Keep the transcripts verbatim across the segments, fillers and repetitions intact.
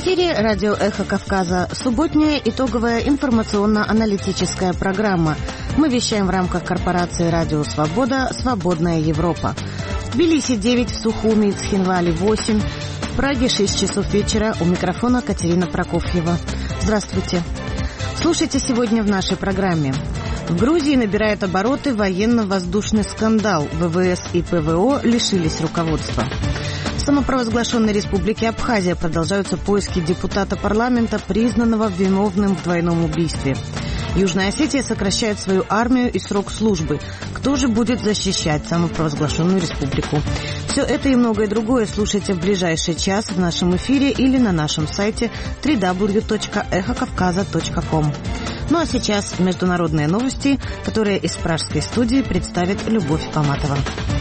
эфире радио «Эхо Кавказа». Субботняя итоговая информационно-аналитическая программа. Мы вещаем в рамках корпорации «Радио Свобода. Свободная Европа». В Тбилиси девять, в Сухуми и Цхинвале восемь, в Праге шесть часов вечера. У микрофона Катерина Прокофьева. Здравствуйте. Слушайте сегодня в нашей программе. В Грузии набирает обороты военно-воздушный скандал. ВВС и ПВО лишились руководства. В самопровозглашенной республике Абхазия продолжаются поиски депутата парламента, признанного виновным в двойном убийстве. Южная Осетия сокращает свою армию и срок службы. Кто же будет защищать самопровозглашенную республику? Все это и многое другое слушайте в ближайший час в нашем эфире или на нашем сайте дабл ю дабл ю дабл ю точка эхо кавказа точка ком. Ну а сейчас международные новости, которые из пражской студии представит Любовь Поматова.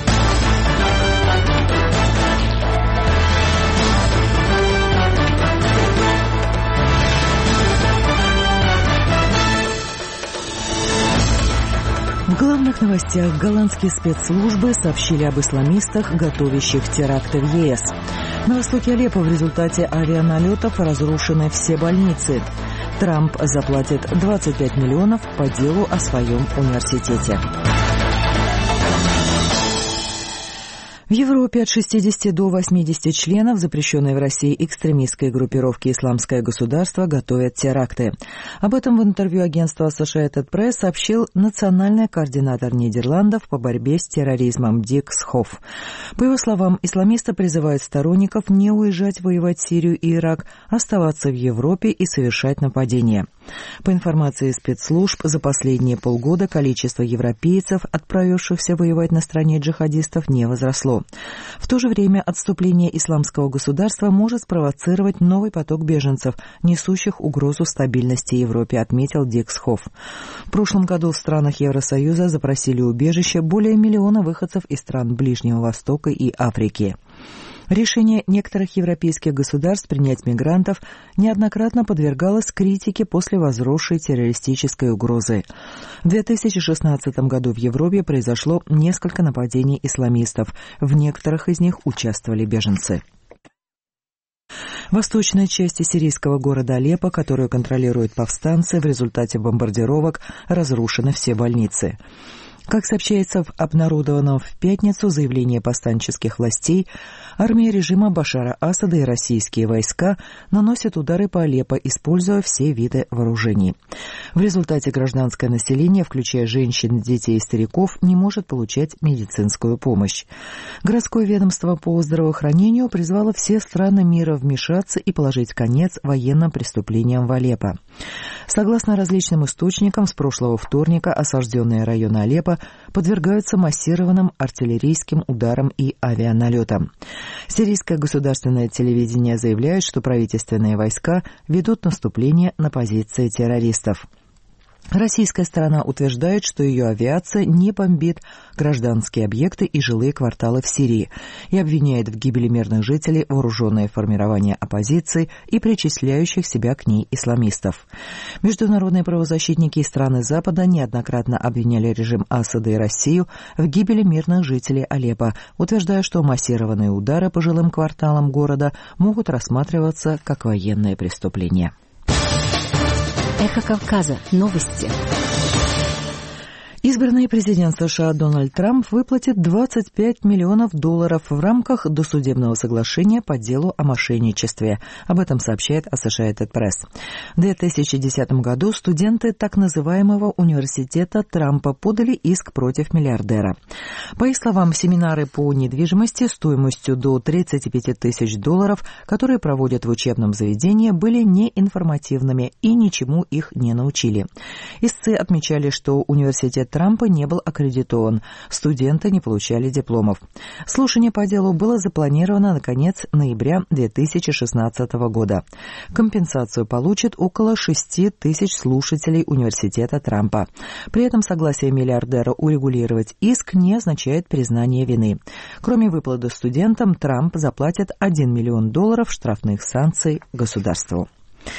В главных новостях голландские спецслужбы сообщили об исламистах, готовящих теракты в ЕС. На востоке Алеппо в результате авианалетов разрушены все больницы. Трамп заплатит двадцать пять миллионов по делу о своем университете. В Европе от шестидесяти до восьмидесяти членов запрещенной в России экстремистской группировки «Исламское государство» готовят теракты. Об этом в интервью агентства Associated Press сообщил национальный координатор Нидерландов по борьбе с терроризмом Дик Схоф. По его словам, исламисты призывают сторонников не уезжать воевать в Сирию и Ирак, оставаться в Европе и совершать нападения. По информации спецслужб, за последние полгода количество европейцев, отправившихся воевать на стороне джихадистов, не возросло. В то же время отступление исламского государства может спровоцировать новый поток беженцев, несущих угрозу стабильности Европе, отметил Дик Схоф. В прошлом году в странах Евросоюза запросили убежище более миллиона выходцев из стран Ближнего Востока и Африки. Решение некоторых европейских государств принять мигрантов неоднократно подвергалось критике после возросшей террористической угрозы. В две тысячи шестнадцатом году в Европе произошло несколько нападений исламистов. В некоторых из них участвовали беженцы. В восточной части сирийского города Алеппо, которую контролируют повстанцы, в результате бомбардировок разрушены все больницы. Как сообщается в обнародованном в пятницу заявлении повстанческих властей, армия режима Башара Асада и российские войска наносят удары по Алеппо, используя все виды вооружений. В результате гражданское население, включая женщин, детей и стариков, не может получать медицинскую помощь. Городское ведомство по здравоохранению призвало все страны мира вмешаться и положить конец военным преступлениям в Алеппо. Согласно различным источникам, с прошлого вторника осажденные районы Алеппо подвергаются массированным артиллерийским ударам и авианалетам. Сирийское государственное телевидение заявляет, что правительственные войска ведут наступление на позиции террористов. Российская сторона утверждает, что ее авиация не бомбит гражданские объекты и жилые кварталы в Сирии и обвиняет в гибели мирных жителей вооруженные формирования оппозиции и причисляющих себя к ней исламистов. Международные правозащитники и страны Запада неоднократно обвиняли режим Асада и Россию в гибели мирных жителей Алеппо, утверждая, что массированные удары по жилым кварталам города могут рассматриваться как военные преступления. Эхо Кавказа. Новости. Избранный президент США Дональд Трамп выплатит двадцать пять миллионов долларов в рамках досудебного соглашения по делу о мошенничестве. Об этом сообщает Associated Press. В две тысячи десятом году студенты так называемого университета Трампа подали иск против миллиардера. По их словам, семинары по недвижимости стоимостью до тридцати пяти тысяч долларов, которые проводят в учебном заведении, были неинформативными и ничему их не научили. Истцы отмечали, что университет Трампа не был аккредитован, студенты не получали дипломов. Слушание по делу было запланировано на конец ноября две тысячи шестнадцатого года. Компенсацию получат около шести тысяч слушателей университета Трампа. При этом согласие миллиардера урегулировать иск не означает признание вины. Кроме выплаты студентам, Трамп заплатит один миллион долларов штрафных санкций государству.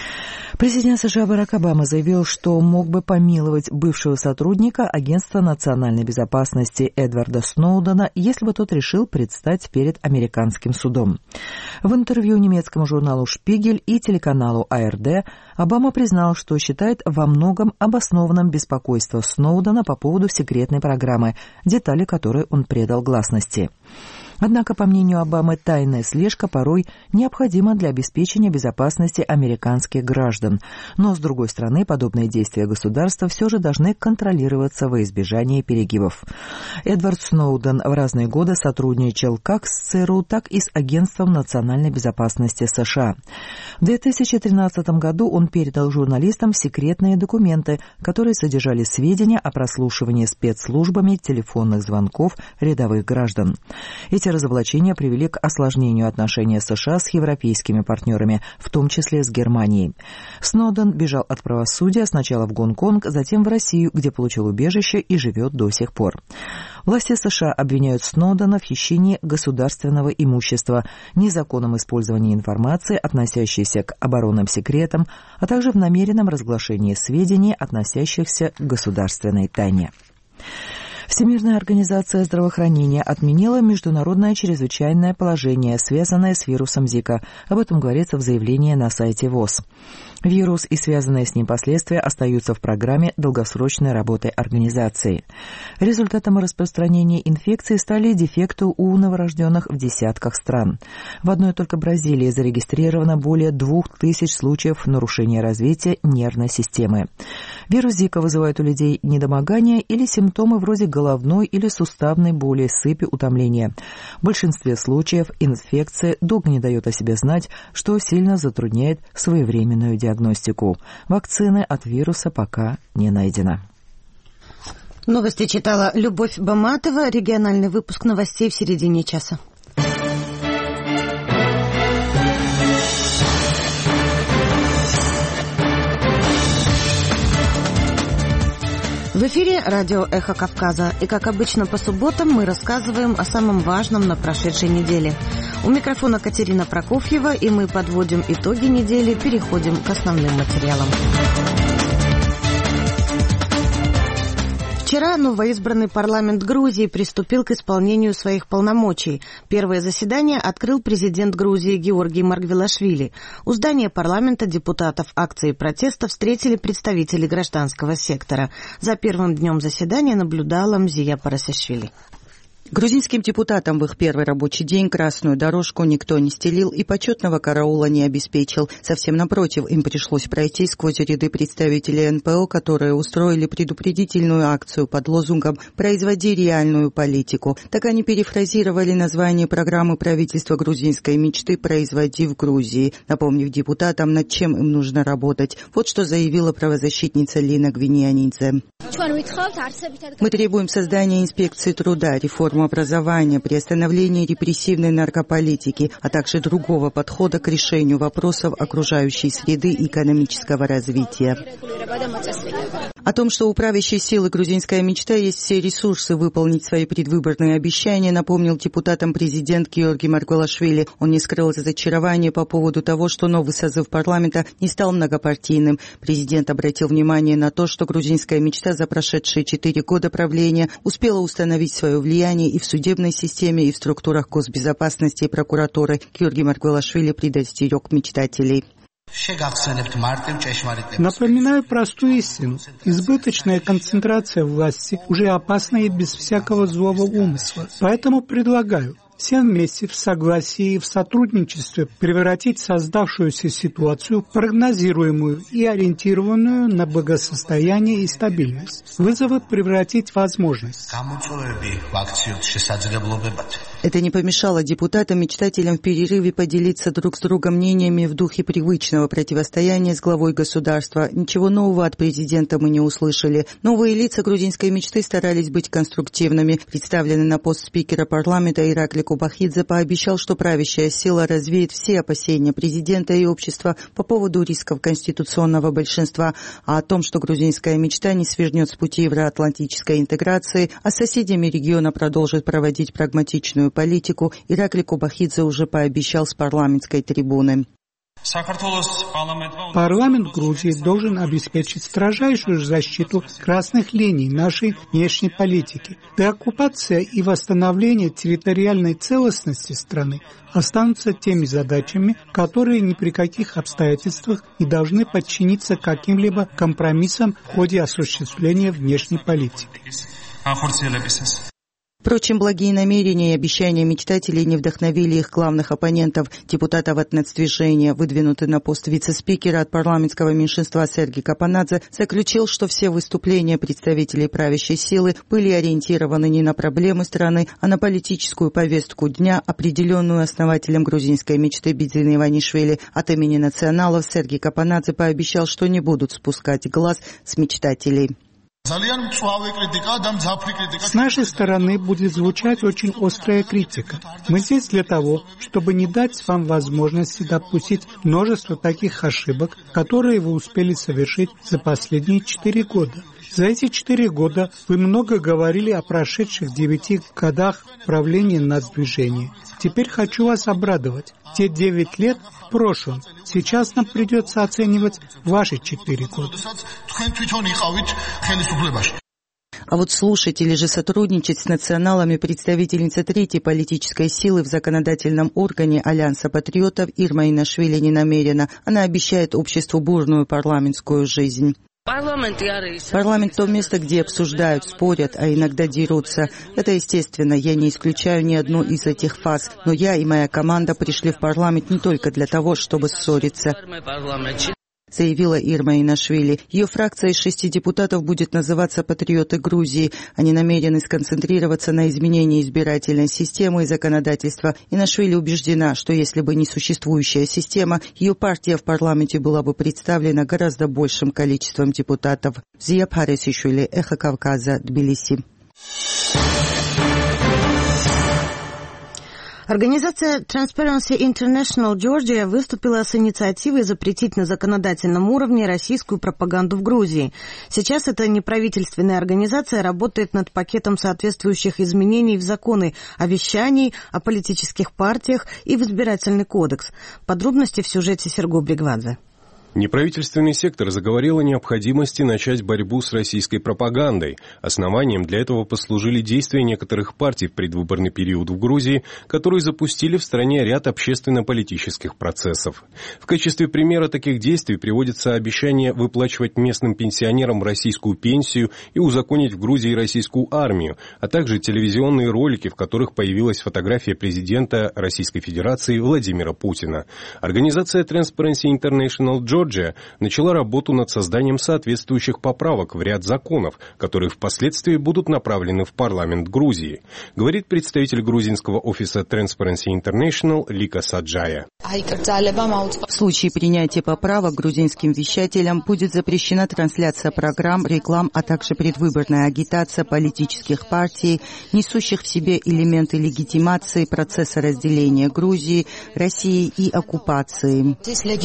Президент США Барак Обама заявил, что мог бы помиловать бывшего сотрудника Агентства национальной безопасности Эдварда Сноудена, если бы тот решил предстать перед американским судом. В интервью немецкому журналу «Шпигель» и телеканалу А Эр Дэ Обама признал, что считает во многом обоснованным беспокойство Сноудена по поводу секретной программы, детали которой он предал гласности. Однако, по мнению Обамы, тайная слежка порой необходима для обеспечения безопасности американских граждан. Но, с другой стороны, подобные действия государства все же должны контролироваться во избежание перегибов. Эдвард Сноуден в разные годы сотрудничал как с Цэ Эр У, так и с Агентством национальной безопасности США. В две тысячи тринадцатом году он передал журналистам секретные документы, которые содержали сведения о прослушивании спецслужбами телефонных звонков рядовых граждан. Эти разоблачения привели к осложнению отношений США с европейскими партнерами, в том числе с Германией. Сноуден бежал от правосудия сначала в Гонконг, затем в Россию, где получил убежище и живет до сих пор. Власти США обвиняют Сноудена в хищении государственного имущества, незаконном использовании информации, относящейся к оборонным секретам, а также в намеренном разглашении сведений, относящихся к государственной тайне. Всемирная организация здравоохранения отменила международное чрезвычайное положение, связанное с вирусом Зика. Об этом говорится в заявлении на сайте ВОЗ. Вирус и связанные с ним последствия остаются в программе долгосрочной работы организации. Результатом распространения инфекции стали дефекты у новорожденных в десятках стран. В одной только Бразилии зарегистрировано более двух тысяч случаев нарушения развития нервной системы. Вирус Зика вызывает у людей недомогание или симптомы вроде головной или суставной боли, сыпи, утомления. В большинстве случаев инфекция долго не дает о себе знать, что сильно затрудняет своевременную диагностику. Вакцины от вируса пока не найдено. Новости читала Любовь Баматова. Региональный выпуск новостей в середине часа. В эфире радио «Эхо Кавказа». И, как обычно, по субботам мы рассказываем о самом важном на прошедшей неделе. У микрофона Катерина Прокофьева, и мы подводим итоги недели, переходим к основным материалам. Вчера новоизбранный парламент Грузии приступил к исполнению своих полномочий. Первое заседание открыл президент Грузии Георгий Маргвелашвили. У здания парламента депутатов акции протеста встретили представители гражданского сектора. За первым днем заседания наблюдала Мзия Парасишвили. Грузинским депутатам в их первый рабочий день красную дорожку никто не стелил и почетного караула не обеспечил. Совсем напротив, им пришлось пройти сквозь ряды представителей эн пэ о, которые устроили предупредительную акцию под лозунгом «Производи реальную политику». Так они перефразировали название программы правительства грузинской мечты «Производи в Грузии», напомнив депутатам, над чем им нужно работать. Вот что заявила правозащитница Лина Гвиньянидзе. Мы требуем создания инспекции труда, реформы образования, приостановления репрессивной наркополитики, а также другого подхода к решению вопросов окружающей среды и экономического развития. О том, что у правящей силы «Грузинская мечта» есть все ресурсы выполнить свои предвыборные обещания, напомнил депутатам президент Георгий Маргвелашвили. Он не скрыл разочарования по поводу того, что новый созыв парламента не стал многопартийным. Президент обратил внимание на то, что «Грузинская мечта» за прошедшие четыре года правления успела установить свое влияние и в судебной системе, и в структурах госбезопасности и прокуратуры. Георгий Маргвелашвили предостерег мечтателей. Напоминаю простую истину. Избыточная концентрация власти уже опасна и без всякого злого умысла. Поэтому предлагаю всем вместе в согласии и в сотрудничестве превратить создавшуюся ситуацию в прогнозируемую и ориентированную на благосостояние и стабильность. Вызовы превратить в возможность. Это не помешало депутатам-мечтателям в перерыве поделиться друг с другом мнениями в духе привычного противостояния с главой государства. Ничего нового от президента мы не услышали. Новые лица грузинской мечты старались быть конструктивными. Представленный на пост спикера парламента Ираклий Кубахидзе пообещал, что правящая сила развеет все опасения президента и общества по поводу рисков конституционного большинства, а о том, что грузинская мечта не свернет с пути евроатлантической интеграции, а с соседями региона продолжит проводить прагматичную политику, Ираклий Кубахидзе уже пообещал с парламентской трибуны. Парламент Грузии должен обеспечить строжайшую защиту красных линий нашей внешней политики. Деоккупация и восстановление территориальной целостности страны останутся теми задачами, которые ни при каких обстоятельствах не должны подчиниться каким-либо компромиссам в ходе осуществления внешней политики. Впрочем, благие намерения и обещания мечтателей не вдохновили их главных оппонентов, депутатов от нацдвижения. Выдвинутый на пост вице-спикера от парламентского меньшинства Сергей Капанадзе заключил, что все выступления представителей правящей силы были ориентированы не на проблемы страны, а на политическую повестку дня, определенную основателем грузинской мечты Бидзин Иванишвили. От имени националов Сергей Капанадзе пообещал, что не будут спускать глаз с мечтателей. С нашей стороны будет звучать очень острая критика. Мы здесь для того, чтобы не дать вам возможности допустить множество таких ошибок, которые вы успели совершить за последние четыре года. За эти четыре года вы много говорили о прошедших девяти годах правления нацдвижения. Теперь хочу вас обрадовать. Те девять лет в прошлом. Сейчас нам придется оценивать ваши четыре года. А вот слушать или же сотрудничать с националами представительница третьей политической силы в законодательном органе Альянса патриотов Ирма Инашвили не намерена. Она обещает обществу бурную парламентскую жизнь. Парламент – то место, где обсуждают, спорят, а иногда дерутся. Это естественно, я не исключаю ни одну из этих фаз. Но я и моя команда пришли в парламент не только для того, чтобы ссориться, заявила Ирма Инашвили. Ее фракция из шести депутатов будет называться «Патриоты Грузии». Они намерены сконцентрироваться на изменении избирательной системы и законодательства. Инашвили убеждена, что если бы не существующая система, ее партия в парламенте была бы представлена гораздо большим количеством депутатов. Зия Парисишвили, Эхо Кавказа, Тбилиси. Организация Transparency International Georgia выступила с инициативой запретить на законодательном уровне российскую пропаганду в Грузии. Сейчас эта неправительственная организация работает над пакетом соответствующих изменений в законы о вещании, о политических партиях и в избирательный кодекс. Подробности в сюжете Серго Бригвадзе. Неправительственный сектор заговорил о необходимости начать борьбу с российской пропагандой. Основанием для этого послужили действия некоторых партий в предвыборный период в Грузии, которые запустили в стране ряд общественно-политических процессов. В качестве примера таких действий приводится обещание выплачивать местным пенсионерам российскую пенсию и узаконить в Грузии российскую армию, а также телевизионные ролики, в которых появилась фотография президента Российской Федерации Владимира Путина. Организация Transparency International Georgia начала работу над созданием соответствующих поправок в ряд законов, которые впоследствии будут направлены в парламент Грузии, говорит представитель грузинского офиса Transparency International Лика Саджая. В случае принятия поправок грузинским вещателям будет запрещена трансляция программ, реклам, а также предвыборная агитация политических партий, несущих в себе элементы легитимации процесса разделения Грузии, России и оккупации.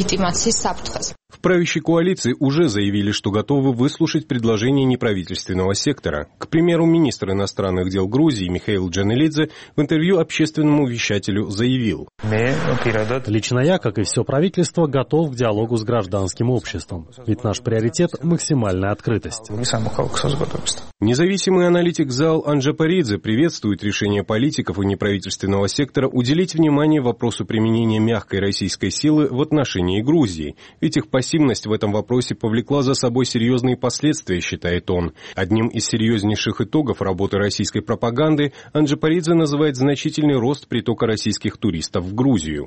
В правящей коалиции уже заявили, что готовы выслушать предложения неправительственного сектора. К примеру, министр иностранных дел Грузии Михаил Джанелидзе в интервью общественному вещателю заявил: «Лично я, как и все правительство, готов к диалогу с гражданским обществом. Ведь наш приоритет – максимальная открытость». Независимый аналитик Зал Анджапаридзе приветствует решение политиков и неправительственного сектора уделить внимание вопросу применения мягкой российской силы в отношении Грузии. Ведь их пассивность в этом вопросе повлекла за собой серьезные последствия, считает он. Одним из серьезнейших итогов работы российской пропаганды Анджапаридзе называет значительный рост притока российских туристов в Грузию.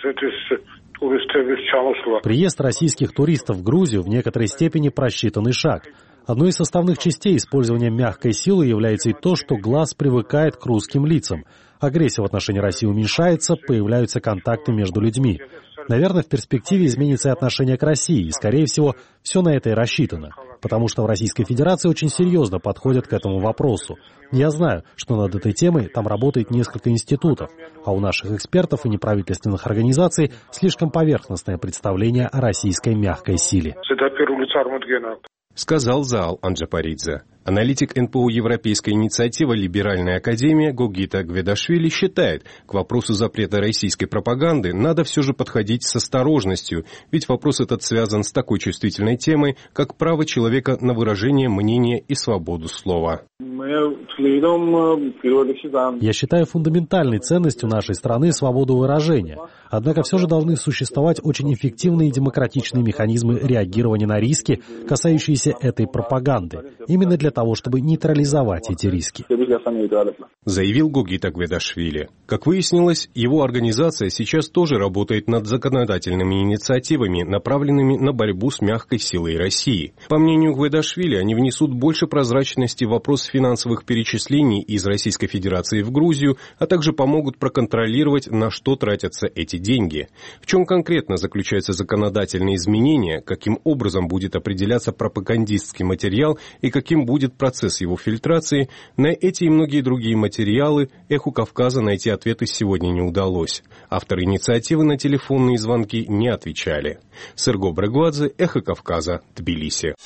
Приезд российских туристов в Грузию в некоторой степени просчитанный шаг. Одной из составных частей использования мягкой силы является и то, что глаз привыкает к русским лицам. Агрессия в отношении России уменьшается, появляются контакты между людьми. Наверное, в перспективе изменится и отношение к России, и, скорее всего, все на это и рассчитано. Потому что в Российской Федерации очень серьезно подходят к этому вопросу. Я знаю, что над этой темой там работает несколько институтов, а у наших экспертов и неправительственных организаций слишком поверхностное представление о российской мягкой силе. сказал Заал Анджапаридзе. Аналитик эн пэ о Европейской инициативы «Либеральная академия» Гогита Гведашвили считает, к вопросу запрета российской пропаганды надо все же подходить с осторожностью, ведь вопрос этот связан с такой чувствительной темой, как право человека на выражение мнения и свободу слова. Я считаю фундаментальной ценностью нашей страны свободу выражения. Однако все же должны существовать очень эффективные и демократичные механизмы реагирования на риски, касающиеся этой пропаганды. Именно для того, чтобы нейтрализовать эти риски. Заявил Гогита Гведашвили. Как выяснилось, его организация сейчас тоже работает над законодательными инициативами, направленными на борьбу с мягкой силой России. По мнению Гведашвили, они внесут больше прозрачности в вопрос финансовых перечислений из Российской Федерации в Грузию, а также помогут проконтролировать, на что тратятся эти деньги. В чем конкретно заключаются законодательные изменения, каким образом будет определяться пропагандистский материал и каким будет процесс его фильтрации, на эти и многие другие материалы «Эху Кавказа» найти ответы сегодня не удалось. Авторы инициативы на телефонные звонки не отвечали. Серго Брегвадзе, «Эхо Кавказа», Тбилиси.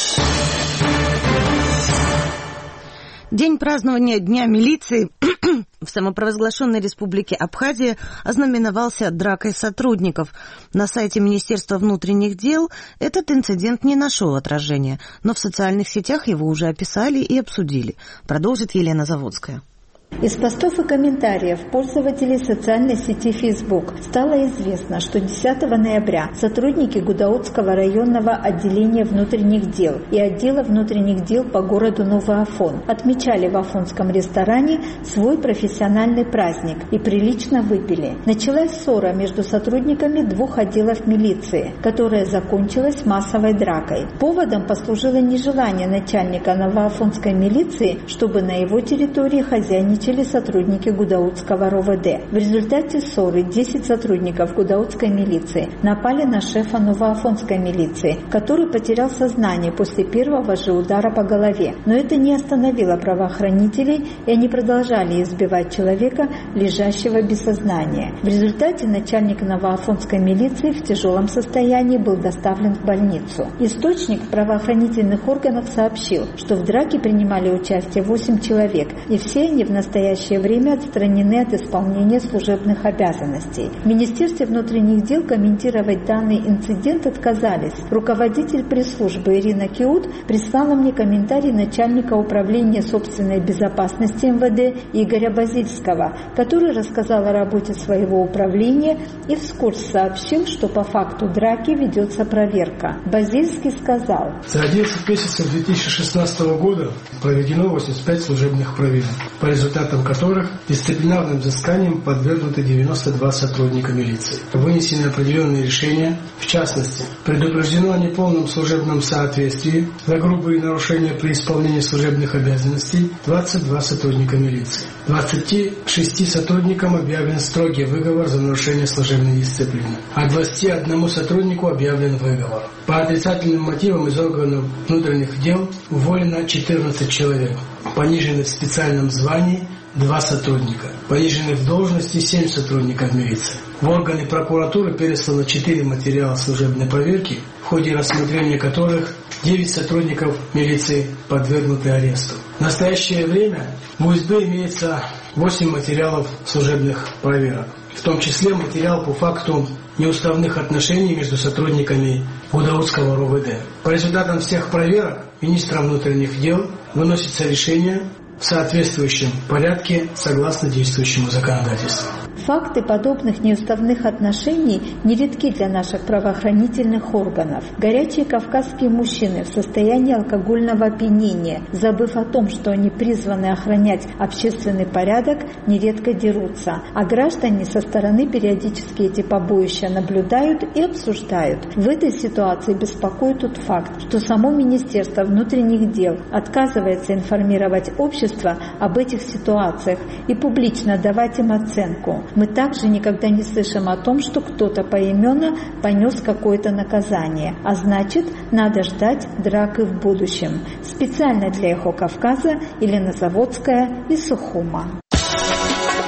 День празднования Дня милиции в самопровозглашенной республике Абхазия ознаменовался дракой сотрудников. На сайте Министерства внутренних дел этот инцидент не нашел отражения, но в социальных сетях его уже описали и обсудили. Продолжит Елена Заводская. Из постов и комментариев пользователей социальной сети Facebook стало известно, что десятого ноября сотрудники Гудаутского районного отделения внутренних дел и отдела внутренних дел по городу Новый Афон отмечали в афонском ресторане свой профессиональный праздник и прилично выпили. Началась ссора между сотрудниками двух отделов милиции, которая закончилась массовой дракой. Поводом послужило нежелание начальника новоафонской милиции, чтобы на его территории хозяйничали сотрудники Гудаутского эр о вэ дэ. В результате ссоры десять сотрудников Гудаутской милиции напали на шефа новоафонской милиции, который потерял сознание после первого же удара по голове. Но это не остановило правоохранителей, и они продолжали избивать человека, лежащего без сознания. В результате начальник новоафонской милиции в тяжелом состоянии был доставлен в больницу. Источник в правоохранительных органах сообщил, что в драке принимали участие восемь человек, и все они в настоящее В настоящее время отстранены от исполнения служебных обязанностей. В Министерстве внутренних дел комментировать данный инцидент отказались. Руководитель пресс-службы Ирина Киут прислала мне комментарий начальника управления собственной безопасности эм вэ дэ Игоря Базильского, который рассказал о работе своего управления и вскользь сообщил, что по факту драки ведется проверка. Базильский сказал: за одиннадцать месяцев две тысячи шестнадцатого года проведено восемьдесят пять служебных проверок, по результатам которых дисциплинарным взысканиям подвергнуты девяносто два сотрудника милиции. Вынесены определенные решения, в частности, предупреждено о неполном служебном соответствии за грубые нарушения при исполнении служебных обязанностей двадцать два сотрудника милиции. двадцати шести сотрудникам объявлен строгий выговор за нарушение служебной дисциплины, а двадцати одному сотруднику объявлен выговор. По отрицательным мотивам из органов внутренних дел уволено четырнадцать человек, понижены в специальном звании два сотрудника, понижены в должности семь сотрудников милиции. В органы прокуратуры переслано четыре материала служебной проверки, в ходе рассмотрения которых девять сотрудников милиции подвергнуты аресту. В настоящее время в у эс бэ имеется восемь материалов служебных проверок, в том числе материал по факту неуставных отношений между сотрудниками Гудаутского эр о вэ дэ. По результатам всех проверок министром внутренних дел выносится решение в соответствующем порядке согласно действующему законодательству. Факты подобных неуставных отношений нередки для наших правоохранительных органов. Горячие кавказские мужчины в состоянии алкогольного опьянения, забыв о том, что они призваны охранять общественный порядок, нередко дерутся. А граждане со стороны периодически эти побоища наблюдают и обсуждают. В этой ситуации беспокоит тот факт, что само Министерство внутренних дел отказывается информировать общество об этих ситуациях и публично давать им оценку. Мы также никогда не слышим о том, что кто-то поименно понес какое-то наказание, а значит, надо ждать драк и в будущем. Специально для «Эхо Кавказа» Елена Заводская из Сухума.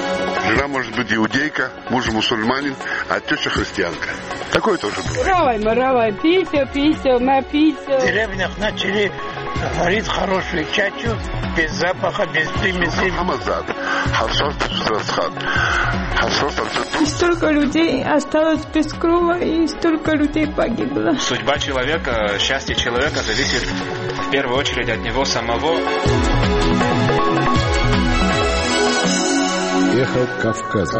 Жена может быть иудейка, муж мусульманин, а теща христианка. Такое тоже было. Равай, маравай, пися, пися, напися. В деревнях начали варить хорошую чачу, без запаха, без примеси. И столько людей осталось без крова, и столько людей погибло. Судьба человека, счастье человека зависит в первую очередь от него самого. Эхо Кавказа.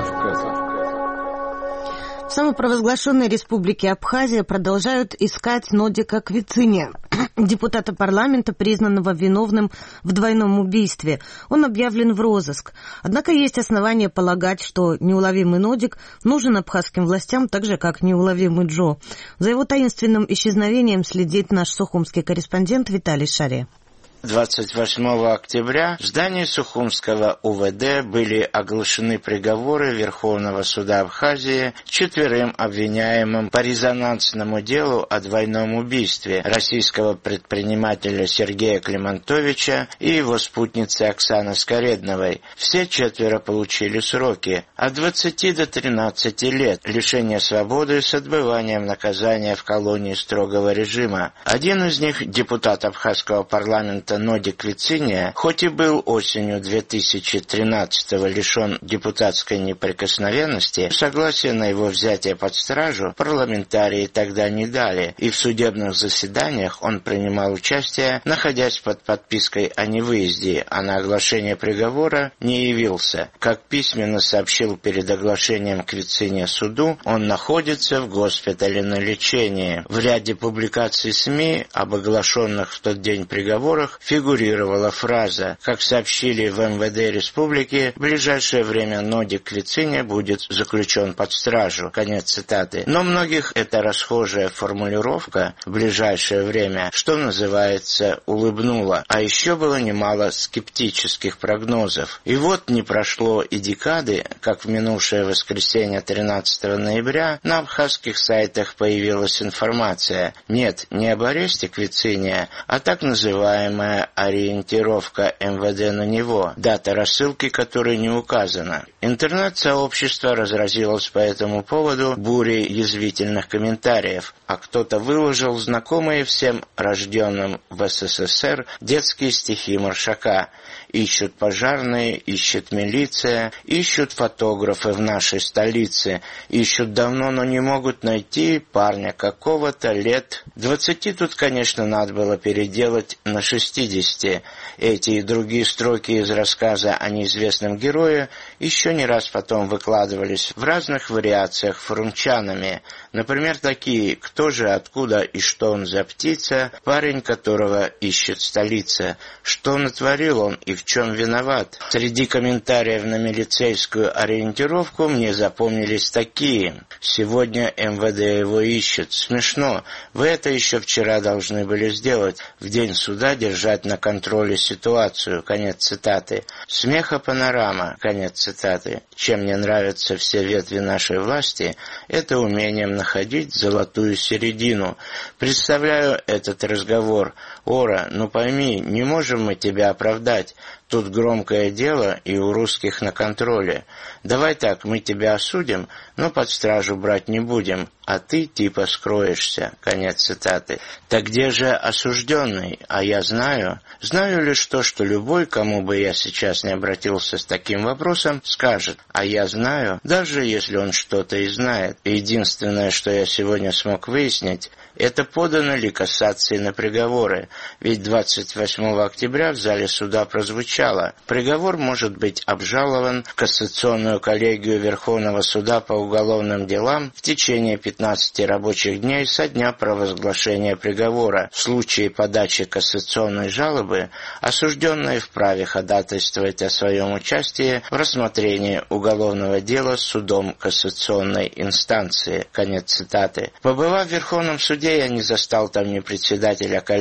В самопровозглашенной республике Абхазия продолжают искать Нодика Квициния, депутата парламента, признанного виновным в двойном убийстве. Он объявлен в розыск. Однако есть основания полагать, что неуловимый Нодик нужен абхазским властям так же, как неуловимый Джо. За его таинственным исчезновением следит наш сухумский корреспондент Виталий Шаре. двадцать восьмого октября в здании Сухумского УВД были оглашены приговоры Верховного суда Абхазии четверым обвиняемым по резонансному делу о двойном убийстве российского предпринимателя Сергея Климантовича и его спутницы Оксаны Скоредновой. Все четверо получили сроки от двадцати до тринадцати лет лишения свободы с отбыванием наказания в колонии строгого режима. Один из них, депутат Абхазского парламента Нодик Квициния, хоть и был осенью две тысячи тринадцатого лишен депутатской неприкосновенности, согласия на его взятие под стражу парламентарии тогда не дали, и в судебных заседаниях он принимал участие, находясь под подпиской о невыезде, а на оглашение приговора не явился. Как письменно сообщил перед оглашением Квициния суду, он находится в госпитале на лечении. В ряде публикаций СМИ об оглашенных в тот день приговорах фигурировала фраза: как сообщили в эм вэ дэ республики, в ближайшее время Нодик Квициния будет заключен под стражу. Конец цитаты. Но многих эта расхожая формулировка «в ближайшее время», что называется, улыбнула. А еще было немало скептических прогнозов. И вот не прошло и декады, как в минувшее воскресенье тринадцатого ноября на абхазских сайтах появилась информация. Нет, не об аресте Квициния, а так называемая ориентировка эм вэ дэ на него, дата рассылки которой не указана. Интернет-сообщество разразилось по этому поводу бурей язвительных комментариев, а кто-то выложил знакомые всем рожденным в эс эс эс эр детские стихи Маршака: «Ищут пожарные, ищет милиция, ищут фотографы в нашей столице, ищут давно, но не могут найти парня какого-то лет». Двадцати тут, конечно, надо было переделать на шестидесяти. Эти и другие строки из рассказа о неизвестном герое еще не раз потом выкладывались в разных вариациях форумчанами. Например, такие: «Кто же, откуда и что он за птица, парень, которого ищет столица? Что натворил он и в чем виноват?» Среди комментариев на милицейскую ориентировку мне запомнились такие: «Сегодня эм вэ дэ его ищет. Смешно. Вы это еще вчера должны были сделать. В день суда держать на контроле ситуацию». Конец цитаты. «Смеха панорама». Конец цитаты. Чем мне нравятся все ветви нашей власти, это умением находить золотую середину. Представляю этот разговор: «Ора, ну пойми, не можем мы тебя оправдать. Тут громкое дело, и у русских на контроле. Давай так, мы тебя осудим, но под стражу брать не будем, а ты типа скроешься». Конец цитаты. Так где же осужденный? А я знаю. Знаю лишь то, что любой, кому бы я сейчас не обратился с таким вопросом, скажет: «А я знаю», даже если он что-то и знает. Единственное, что я сегодня смог выяснить, это подано ли кассации на приговоры, ведь двадцать восьмого октября в зале суда прозвучало: приговор может быть обжалован в кассационную коллегию Верховного суда по уголовным делам в течение пятнадцати рабочих дней со дня провозглашения приговора. В случае подачи кассационной жалобы осужденные вправе ходатайствовать о своем участии в рассмотрении уголовного дела судом кассационной инстанции. Конец цитаты. Побывав в Верховном суде, я не застал там ни председателя коллегии,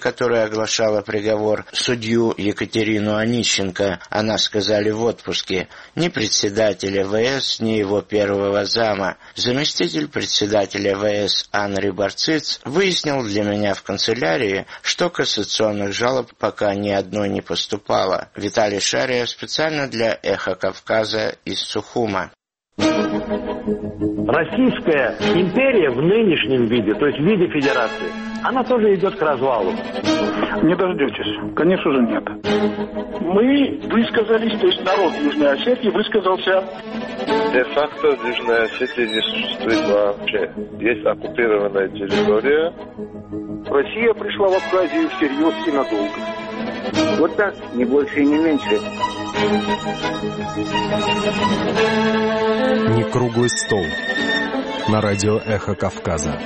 которая оглашала приговор, судью Екатерину Онищенко, она, сказали, в отпуске, ни председателя ВС, ни его первого зама. Заместитель председателя ВС Анри Барциц выяснил для меня в канцелярии, что кассационных жалоб пока ни одной не поступало. Виталий Шария специально для «Эхо Кавказа» из Сухума. Российская империя в нынешнем виде, то есть в виде федерации, она тоже идет к развалу. Не дождетесь. Конечно же нет. Мы высказались, то есть народ Южной Осетии высказался. Де-факто Южная Осетия не существует вообще. Есть оккупированная территория. Россия пришла в Абхазию всерьез и надолго. Вот так, не больше и не меньше. Не круглый стол. На радио «Эхо Кавказа».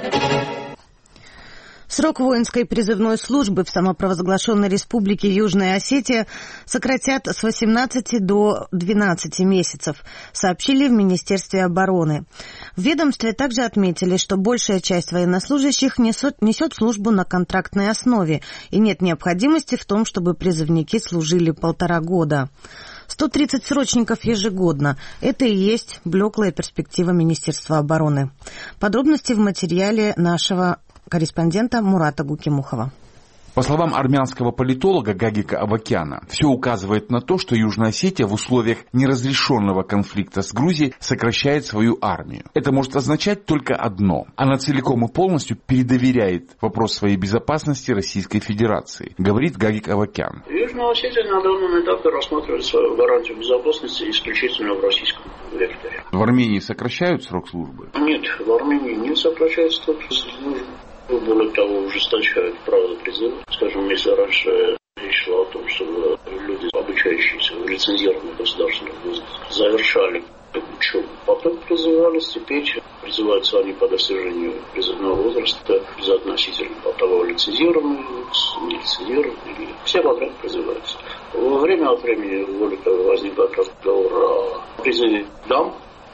Срок воинской призывной службы в самопровозглашенной республике Южная Осетия сократят с восемнадцати до двенадцати месяцев, сообщили в Министерстве обороны. В ведомстве также отметили, что большая часть военнослужащих несет, несет службу на контрактной основе, и нет необходимости в том, чтобы призывники служили полтора года. сто тридцать срочников ежегодно. Это и есть блеклая перспектива Министерства обороны. Подробности в материале нашего корреспондента Мурата Гукимухова. По словам армянского политолога Гагика Авакяна, все указывает на то, что Южная Осетия в условиях неразрешенного конфликта с Грузией сокращает свою армию. Это может означать только одно. Она целиком и полностью передоверяет вопрос своей безопасности Российской Федерации, говорит Гагик Авакян. Южная Осетия на данном этапе рассматривает свою гарантию безопасности исключительно в российском векторе. В Армении сокращают срок службы? Нет, в Армении не сокращается срок службы. Более того, ужесточают правила призыва. Скажем, если раньше речь шла о том, чтобы люди, обучающиеся в лицензированных государственных вузах, завершали учебу, потом призывались, теперь призываются они по достижению призывного возраста безотносительно того, лицензированные, нелицензированные, все подряд призываются. Во время от времени, более того, возникает разговор о призыве дам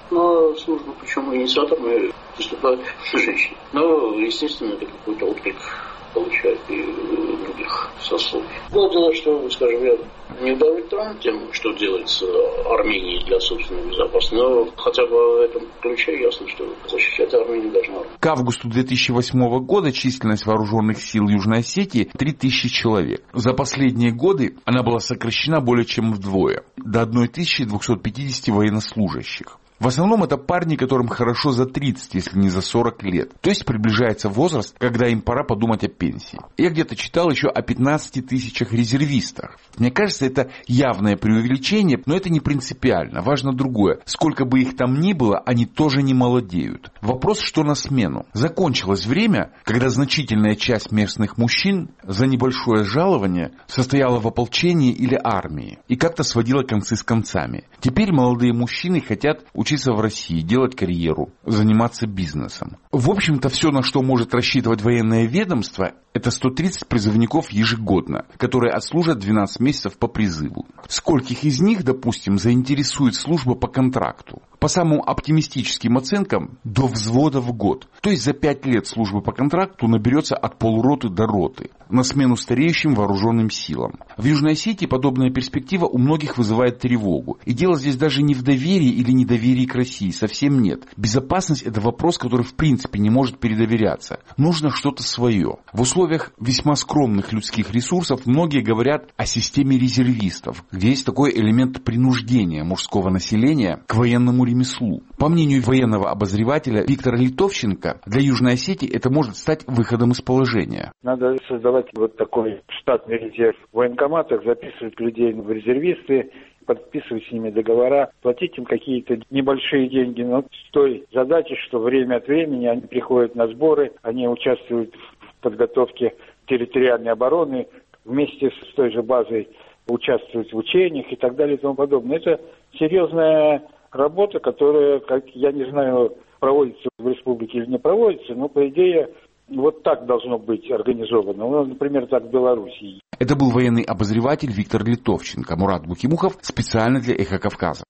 на службу, почему инициаторами выступают женщины. Но, естественно, это какой-то отклик получает и в других сословий. Было дело, что, скажем, я не удовлетворен тем, что делается Арменией для собственной безопасности, но хотя бы в этом ключе ясно, что защищать Армению должна. К августу две тысячи восьмого года численность вооруженных сил Южной Осетии три тысячи человек. За последние годы она была сокращена более чем вдвое, до тысячи двухсот пятидесяти военнослужащих. В основном это парни, которым хорошо за тридцать, если не за сорок лет. То есть приближается возраст, когда им пора подумать о пенсии. Я где-то читал еще о пятнадцати тысячах резервистах. Мне кажется, это явное преувеличение, но это не принципиально. Важно другое. Сколько бы их там ни было, они тоже не молодеют. Вопрос, что на смену. Закончилось время, когда значительная часть местных мужчин за небольшое жалование состояла в ополчении или армии и как-то сводила концы с концами. Теперь молодые мужчины хотят учиться в России, делать карьеру, заниматься бизнесом. В общем-то, все, на что может рассчитывать военное ведомство, это сто тридцать призывников ежегодно, которые отслужат двенадцать месяцев по призыву. Скольких из них, допустим, заинтересует служба по контракту? По самым оптимистическим оценкам, до взвода в год. То есть за пять лет службы по контракту наберется от полуроты до роты, на смену стареющим вооруженным силам. В Южной Осетии подобная перспектива у многих вызывает тревогу. И дело здесь даже не в доверии или недоверии к России, совсем нет. Безопасность – это вопрос, который в принципе не может передоверяться. Нужно что-то свое. В условиях весьма скромных людских ресурсов многие говорят о системе резервистов, где есть такой элемент принуждения мужского населения к военному ремеслу. По мнению военного обозревателя Виктора Литовченко, для Южной Осетии это может стать выходом из положения. Надо создавать вот такой штатный резерв в военкоматах, записывать людей в резервисты, подписывать с ними договора, платить им какие-то небольшие деньги, но с той задачей, что время от времени они приходят на сборы, они участвуют в подготовке территориальной обороны, вместе с той же базой участвуют в учениях и так далее и тому подобное. Это серьезная работа, которая, как я не знаю, проводится в республике или не проводится, но по идее вот так должно быть организовано. Ну, например, так в Белоруссии. Это был военный обозреватель Виктор Литовченко. Мурат Гукимухов специально для «Эхо Кавказа».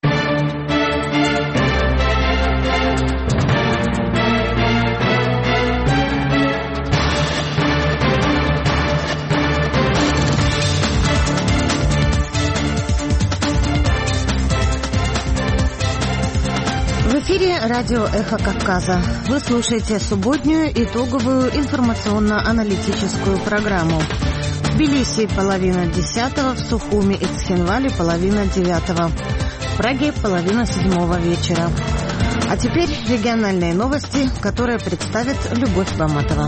эфире радио «Эхо Кавказа». Вы слушаете субботнюю итоговую информационно-аналитическую программу. В Тбилиси половина десятого, в Сухуми и Цхинвале половина девятого, в Праге половина седьмого вечера. А теперь региональные новости, которые представит Любовь Баматова.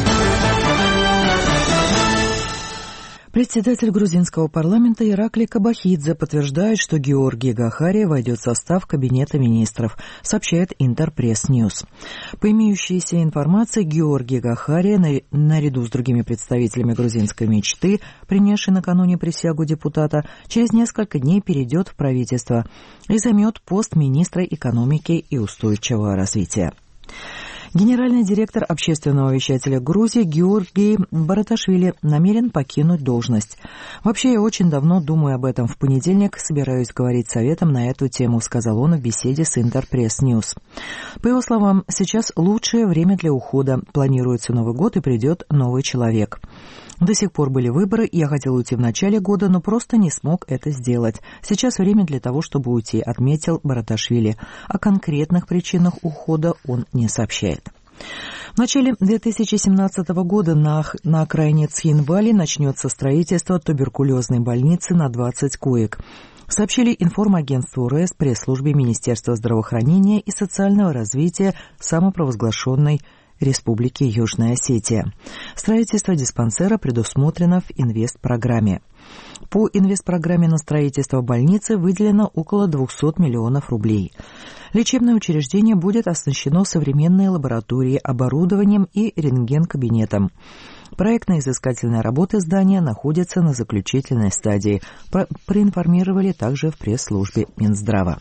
Председатель грузинского парламента Ираклий Кабахидзе подтверждает, что Георгий Гахария войдет в состав Кабинета министров, сообщает Интерпресс-Ньюс. По имеющейся информации, Георгий Гахария, наряду с другими представителями грузинской мечты, принесшей накануне присягу депутата, через несколько дней перейдет в правительство и займет пост министра экономики и устойчивого развития. Генеральный директор общественного вещателя Грузии Георгий Бараташвили намерен покинуть должность. «Вообще, я очень давно думаю об этом. В понедельник собираюсь говорить советом на эту тему», — сказал он в беседе с Интерпресс-Ньюс. По его словам, сейчас лучшее время для ухода. Планируется Новый год и придет новый человек. До сих пор были выборы, и я хотел уйти в начале года, но просто не смог это сделать. Сейчас время для того, чтобы уйти, отметил Бараташвили. О конкретных причинах ухода он не сообщает. В начале две тысячи семнадцатого года на, на окраине Цхинвали начнется строительство туберкулезной больницы на двадцать коек. Сообщили информагентству РЭС, пресс-службе Министерства здравоохранения и социального развития самопровозглашенной Республики Южная Осетия. Строительство диспансера предусмотрено в инвестпрограмме. По инвестпрограмме на строительство больницы выделено около двухсот миллионов рублей. Лечебное учреждение будет оснащено современной лабораторией, оборудованием и рентген-кабинетом. Проектно-изыскательные работы здания находятся на заключительной стадии, про- проинформировали также в пресс-службе Минздрава.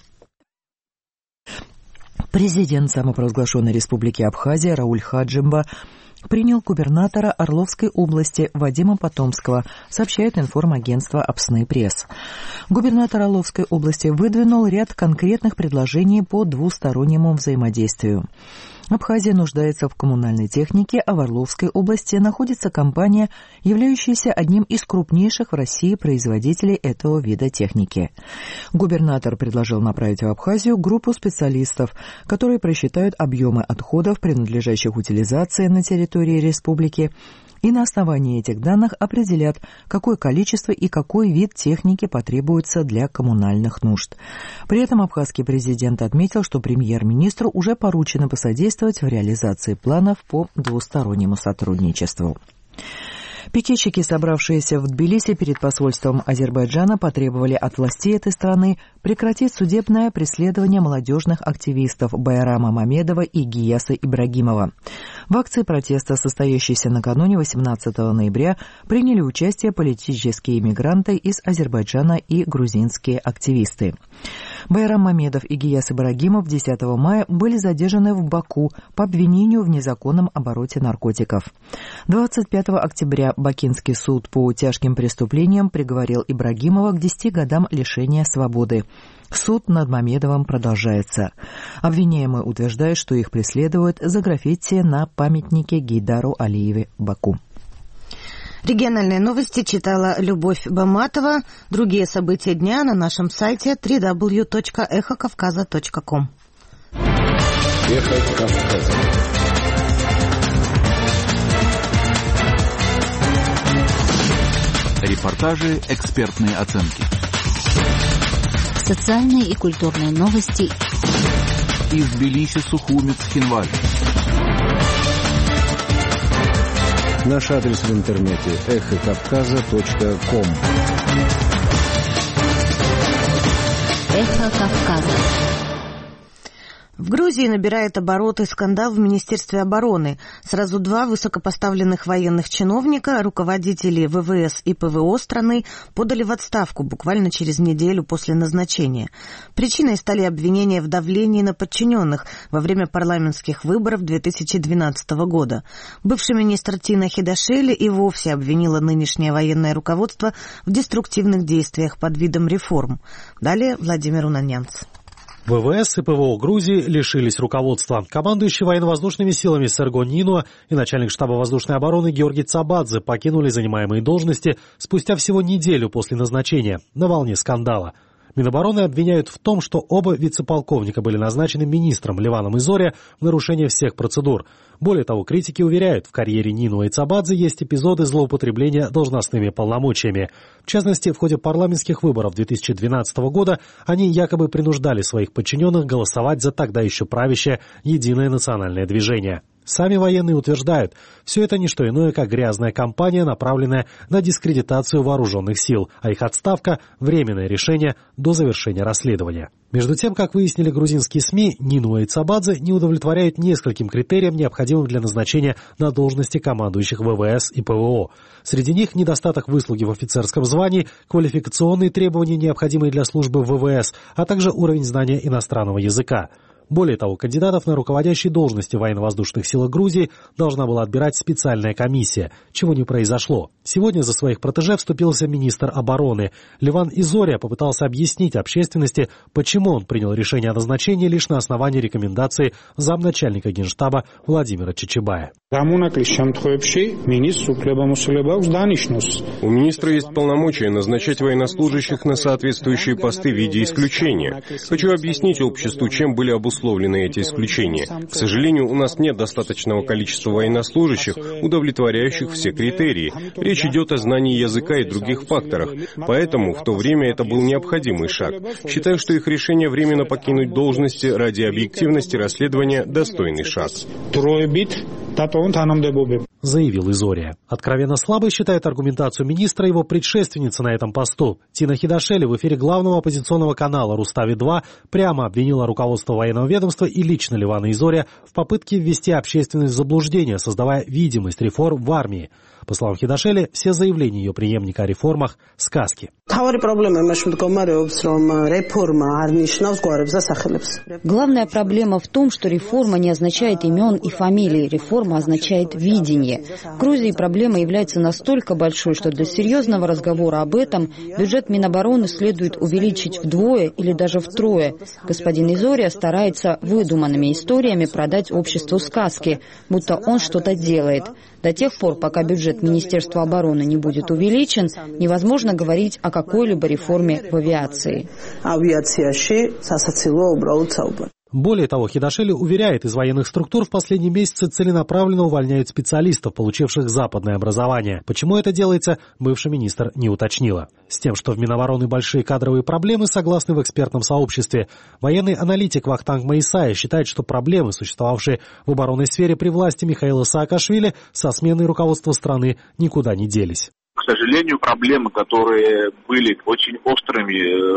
Президент самопровозглашенной Республики Абхазия Рауль Хаджимба принял губернатора Орловской области Вадима Потомского, сообщает информагентство «Апсны Пресс». Губернатор Орловской области выдвинул ряд конкретных предложений по двустороннему взаимодействию. Абхазия нуждается в коммунальной технике, а в Орловской области находится компания, являющаяся одним из крупнейших в России производителей этого вида техники. Губернатор предложил направить в Абхазию группу специалистов, которые просчитают объемы отходов, принадлежащих утилизации на территории республики, и на основании этих данных определят, какое количество и какой вид техники потребуется для коммунальных нужд. При этом абхазский президент отметил, что премьер-министру уже поручено посодействовать в реализации планов по двустороннему сотрудничеству. Пикетчики, собравшиеся в Тбилиси перед посольством Азербайджана, потребовали от властей этой страны прекратить судебное преследование молодежных активистов Байрама Мамедова и Гияса Ибрагимова. В акции протеста, состоящейся накануне восемнадцатого ноября, приняли участие политические иммигранты из Азербайджана и грузинские активисты. Байрам Мамедов и Гияс Ибрагимов десятого мая были задержаны в Баку по обвинению в незаконном обороте наркотиков. двадцать пятого октября Бакинский суд по тяжким преступлениям приговорил Ибрагимова к десяти годам лишения свободы. Суд над Мамедовым продолжается. Обвиняемые утверждают, что их преследуют за граффити на памятнике Гейдару Алиеве в Баку. Региональные новости читала Любовь Баматова. Другие события дня на нашем сайте дабл ю дабл ю дабл ю точка эхо кавказа точка ком. Эхо Кавказа. Репортажи, экспертные оценки. Социальные и культурные новости. Из Тбилиси, Сухуми, Цхинвали. Наш адрес в интернете эхо кавказа точка ком. Эхо Кавказа. В Грузии набирает обороты скандал в Министерстве обороны. Сразу два высокопоставленных военных чиновника, руководители ВВС и ПВО страны, подали в отставку буквально через неделю после назначения. Причиной стали обвинения в давлении на подчиненных во время парламентских выборов две тысячи двенадцатого года. Бывший министр Тина Хидашели и вовсе обвинила нынешнее военное руководство в деструктивных действиях под видом реформ. Далее Владимир Унанянц. ВВС и ПВО Грузии лишились руководства. Командующий военно-воздушными силами Серго Нино и начальник штаба воздушной обороны Георгий Цабадзе покинули занимаемые должности спустя всего неделю после назначения, на волне скандала. Минобороны обвиняют в том, что оба вице-полковника были назначены министром Леваном Изоре в нарушение всех процедур. Более того, критики уверяют, в карьере Нину Айцабадзе есть эпизоды злоупотребления должностными полномочиями. В частности, в ходе парламентских выборов две тысячи двенадцатого года они якобы принуждали своих подчиненных голосовать за тогда еще правящее «Единое национальное движение». Сами военные утверждают, все это не что иное, как грязная кампания, направленная на дискредитацию вооруженных сил, а их отставка – временное решение до завершения расследования. Между тем, как выяснили грузинские СМИ, Нину Айцабадзе не удовлетворяет нескольким критериям, необходимым для назначения на должности командующих ВВС и ПВО. Среди них недостаток выслуги в офицерском звании, квалификационные требования, необходимые для службы в ВВС, а также уровень знания иностранного языка. Более того, кандидатов на руководящие должности в военно-воздушных силах Грузии должна была отбирать специальная комиссия, чего не произошло. Сегодня за своих протеже вступился министр обороны. Леван Изория попытался объяснить общественности, почему он принял решение о назначении лишь на основании рекомендации замначальника Генштаба Владимира Чичибая. У министра есть полномочия назначать военнослужащих на соответствующие посты в виде исключения. Хочу объяснить обществу, чем были обусловлены эти исключения. К сожалению, у нас нет достаточного количества военнослужащих, удовлетворяющих все критерии. Речь идет о знании языка и других факторах. Поэтому в то время это был необходимый шаг. Считаю, что их решение временно покинуть должности ради объективности расследования – достойный шаг. Заявил Изория. Откровенно слабой считает аргументацию министра его предшественница на этом посту. Тина Хидашели в эфире главного оппозиционного канала «Рустави-два» прямо обвинила руководство военного ведомства и лично Левана Изория в попытке ввести общественность в заблуждение, создавая видимость реформ в армии. По словам Хидашели, все заявления ее преемника о реформах – сказки. Главная проблема в том, что реформа не означает имен и фамилий, реформа означает видение. В Грузии проблема является настолько большой, что для серьезного разговора об этом бюджет Минобороны следует увеличить вдвое или даже втрое. Господин Изория старается выдуманными историями продать обществу сказки, будто он что-то делает. До тех пор, пока бюджет Министерства обороны не будет увеличен, невозможно говорить о какой-либо реформе в авиации. Более того, Хидашели уверяет, из военных структур в последние месяцы целенаправленно увольняют специалистов, получивших западное образование. Почему это делается, бывший министр не уточнила. С тем, что в Минобороны большие кадровые проблемы, согласны в экспертном сообществе. Военный аналитик Вахтанг Маисая считает, что проблемы, существовавшие в оборонной сфере при власти Михаила Саакашвили, со сменой руководства страны никуда не делись. К сожалению, проблемы, которые были очень острыми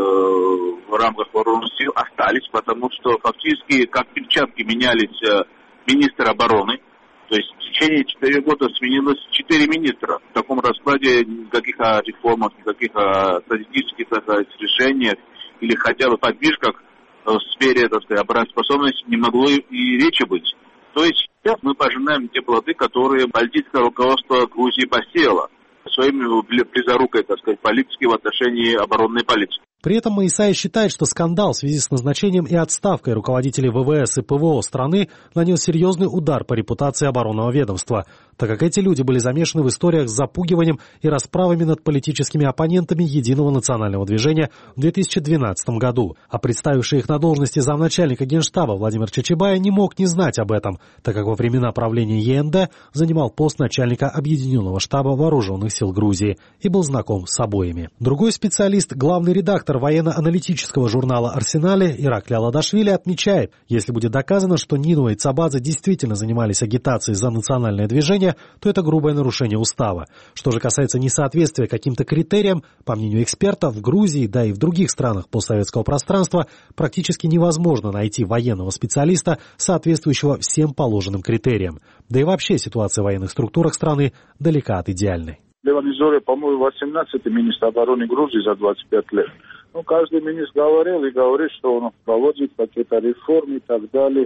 э, в рамках вооруженных сил, остались, потому что фактически как перчатки менялись э, министры обороны. То есть в течение четырех года сменилось четыре министра. В таком раскладе никаких о реформах, никаких о стратегических, так сказать, решениях или хотя бы подвижках в сфере, так сказать, обороноспособности не могло и речи быть. То есть сейчас мы пожинаем те плоды, которые политическое руководство Грузии посеяло своими близорукой, так сказать, политики в отношении оборонной политики. При этом Маисая считает, что скандал в связи с назначением и отставкой руководителей ВВС и ПВО страны нанес серьезный удар по репутации оборонного ведомства, так как эти люди были замешаны в историях с запугиванием и расправами над политическими оппонентами Единого национального движения в две тысячи двенадцатом году. А представивший их на должности замначальника Генштаба Владимир Чичибая не мог не знать об этом, так как во времена правления ЕНД занимал пост начальника Объединенного штаба Вооруженных сил Грузии и был знаком с обоими. Другой специалист, главный редактор военно-аналитического журнала «Арсенале» Ираклий Аладашвили отмечает, если будет доказано, что Нину Айцабадзе действительно занимались агитацией за национальное движение, то это грубое нарушение устава. Что же касается несоответствия каким-то критериям, по мнению экспертов, в Грузии, да и в других странах постсоветского пространства практически невозможно найти военного специалиста, соответствующего всем положенным критериям. Да и вообще ситуация в военных структурах страны далека от идеальной. Леван Изория, по-моему, восемнадцатый министр обороны Грузии за двадцать пять лет. Ну, каждый министр говорил и говорит, что он проводит какие-то реформы и так далее.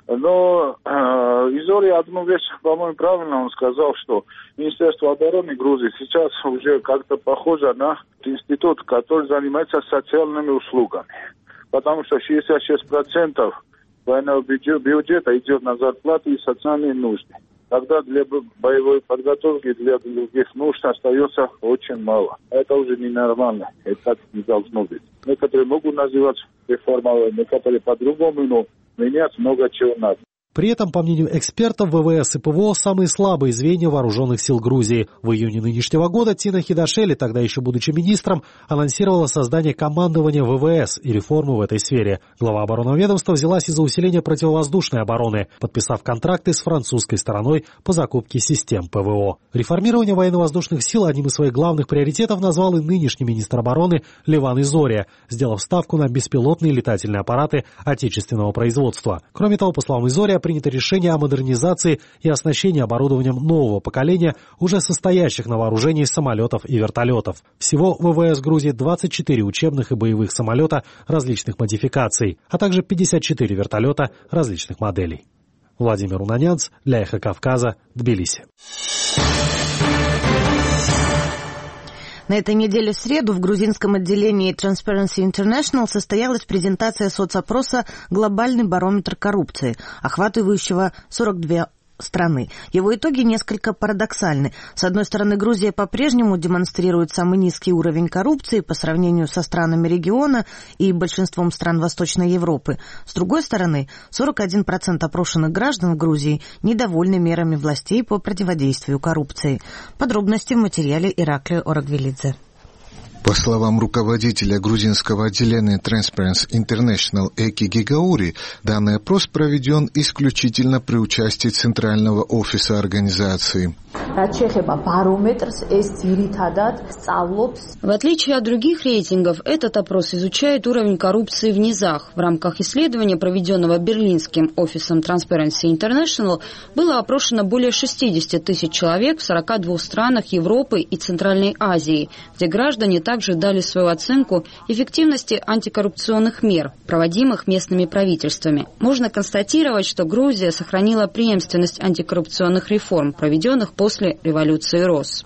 Но э, Изория одну вещь, по-моему, правильно он сказал, что Министерство обороны Грузии сейчас уже как-то похоже на институт, который занимается социальными услугами. Потому что шестьдесят шесть процентов военного бюджета идет на зарплаты и социальные нужды. тогда для боевой подготовки, для других нужд остается очень мало. Это уже ненормально, это так не должно быть. Некоторые могут называть реформой, некоторые по-другому, но менять много чего надо. При этом, по мнению экспертов, ВВС и ПВО – самые слабые звенья вооруженных сил Грузии. В июне нынешнего года Тина Хидашели, тогда еще будучи министром, анонсировала создание командования ВВС и реформу в этой сфере. Глава оборонного ведомства взялась из-за усиления противовоздушной обороны, подписав контракты с французской стороной по закупке систем ПВО. Реформирование военно-воздушных сил одним из своих главных приоритетов назвал и нынешний министр обороны Леван Изория, сделав ставку на беспилотные летательные аппараты отечественного производства. Кроме того, по словам Изория, принято решение о модернизации и оснащении оборудованием нового поколения уже состоящих на вооружении самолетов и вертолетов. Всего в ВВС Грузии двадцать четыре учебных и боевых самолета различных модификаций, а также пятьдесят четыре вертолета различных моделей. Владимир Унанянц для Эхо Кавказа, Тбилиси. На этой неделе в среду в грузинском отделении Transparency International состоялась презентация соцопроса «Глобальный барометр коррупции», охватывающего сорок две страны. Его итоги несколько парадоксальны. С одной стороны, Грузия по-прежнему демонстрирует самый низкий уровень коррупции по сравнению со странами региона и большинством стран Восточной Европы. С другой стороны, сорок один процент опрошенных граждан в Грузии недовольны мерами властей по противодействию коррупции. Подробности в материале Ираклия Орагвелидзе. По словам руководителя грузинского отделения Transparency International Эки Гигаури, данный опрос проведен исключительно при участии Центрального офиса организации. В отличие от других рейтингов, этот опрос изучает уровень коррупции в низах. В рамках исследования, проведенного Берлинским офисом Transparency International, было опрошено более шестьдесят тысяч человек в сорока двух странах Европы и Центральной Азии, где граждане также дали свою оценку эффективности антикоррупционных мер, проводимых местными правительствами. Можно констатировать, что Грузия сохранила преемственность антикоррупционных реформ, проведенных после революции РОС.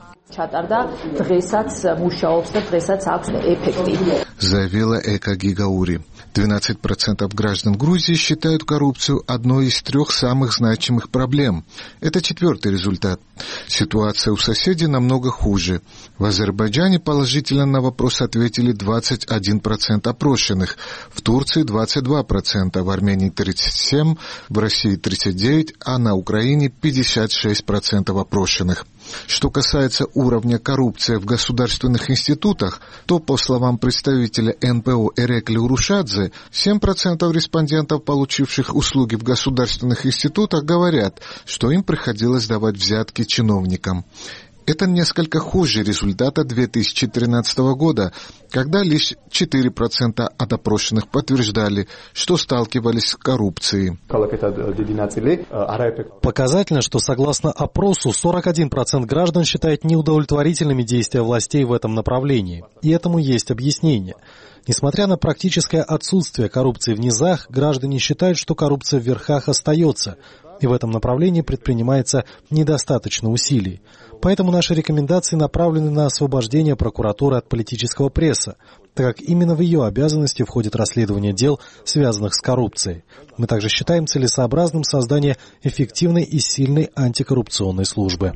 Заявила Эка Гигаури. двенадцать процентов граждан Грузии считают коррупцию одной из трех самых значимых проблем. Это четвертый результат. Ситуация у соседей намного хуже. В Азербайджане положительно на вопрос ответили двадцать один процент опрошенных, в Турции двадцать два процента, в Армении тридцать семь процентов, в России тридцать девять процентов, а на Украине пятьдесят шесть процентов опрошенных. Что касается уровня коррупции в государственных институтах, то, по словам представителя эн пэ о Эрекли Урушадзе, семь процентов респондентов, получивших услуги в государственных институтах, говорят, что им приходилось давать взятки чиновникам. Это несколько хуже результата две тысячи тринадцатого года, когда лишь четыре процента от опрошенных подтверждали, что сталкивались с коррупцией. Показательно, что согласно опросу сорок один процент граждан считает неудовлетворительными действия властей в этом направлении. И этому есть объяснение. Несмотря на практическое отсутствие коррупции в низах, граждане считают, что коррупция в верхах остается, и в этом направлении предпринимается недостаточно усилий. Поэтому наши рекомендации направлены на освобождение прокуратуры от политического пресса, так как именно в ее обязанности входит расследование дел, связанных с коррупцией. Мы также считаем целесообразным создание эффективной и сильной антикоррупционной службы.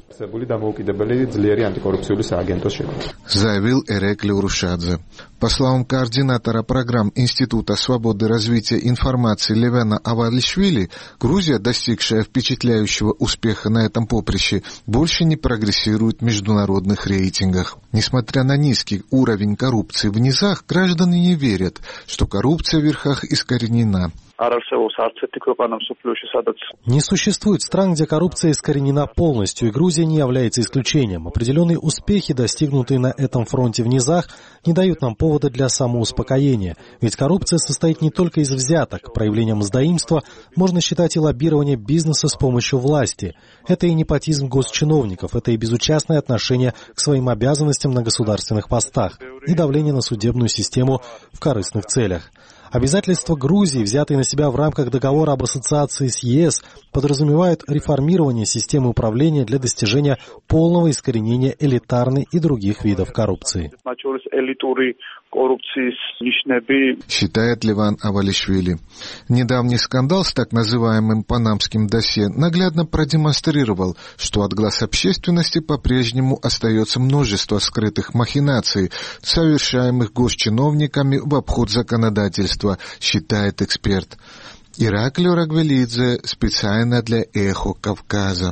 Заявил Эрекли Урушадзе. По словам координатора программ Института свободы развития информации Левена Авалишвили, Грузия, достигшая впечатляющего успеха на этом поприще, больше не прогрессирует в международных рейтингах. Несмотря на низкий уровень коррупции в низах, граждане не верят, что коррупция в верхах искоренена. Не существует стран, где коррупция искоренена полностью, и Грузия не является исключением. Определенные успехи, достигнутые на этом фронте в низах, не дают нам повода для самоуспокоения. Ведь коррупция состоит не только из взяток. Проявлением мздоимства можно считать и лоббирование бизнеса с помощью власти. Это и непотизм госчиновников, это и безучастное отношение к своим обязанностям на государственных постах, и давление на судебную систему в корыстных целях. Обязательства Грузии, взятые на себя в рамках договора об ассоциации с ЕС, подразумевают реформирование системы управления для достижения полного искоренения элитарной и других видов коррупции. Считает Леван Авалишвили. Недавний скандал с так называемым панамским досье наглядно продемонстрировал, что от глаз общественности по-прежнему остается множество скрытых махинаций, совершаемых госчиновниками в обход законодательства, считает эксперт. Ираклио Рагвелидзе специально для «Эхо Кавказа».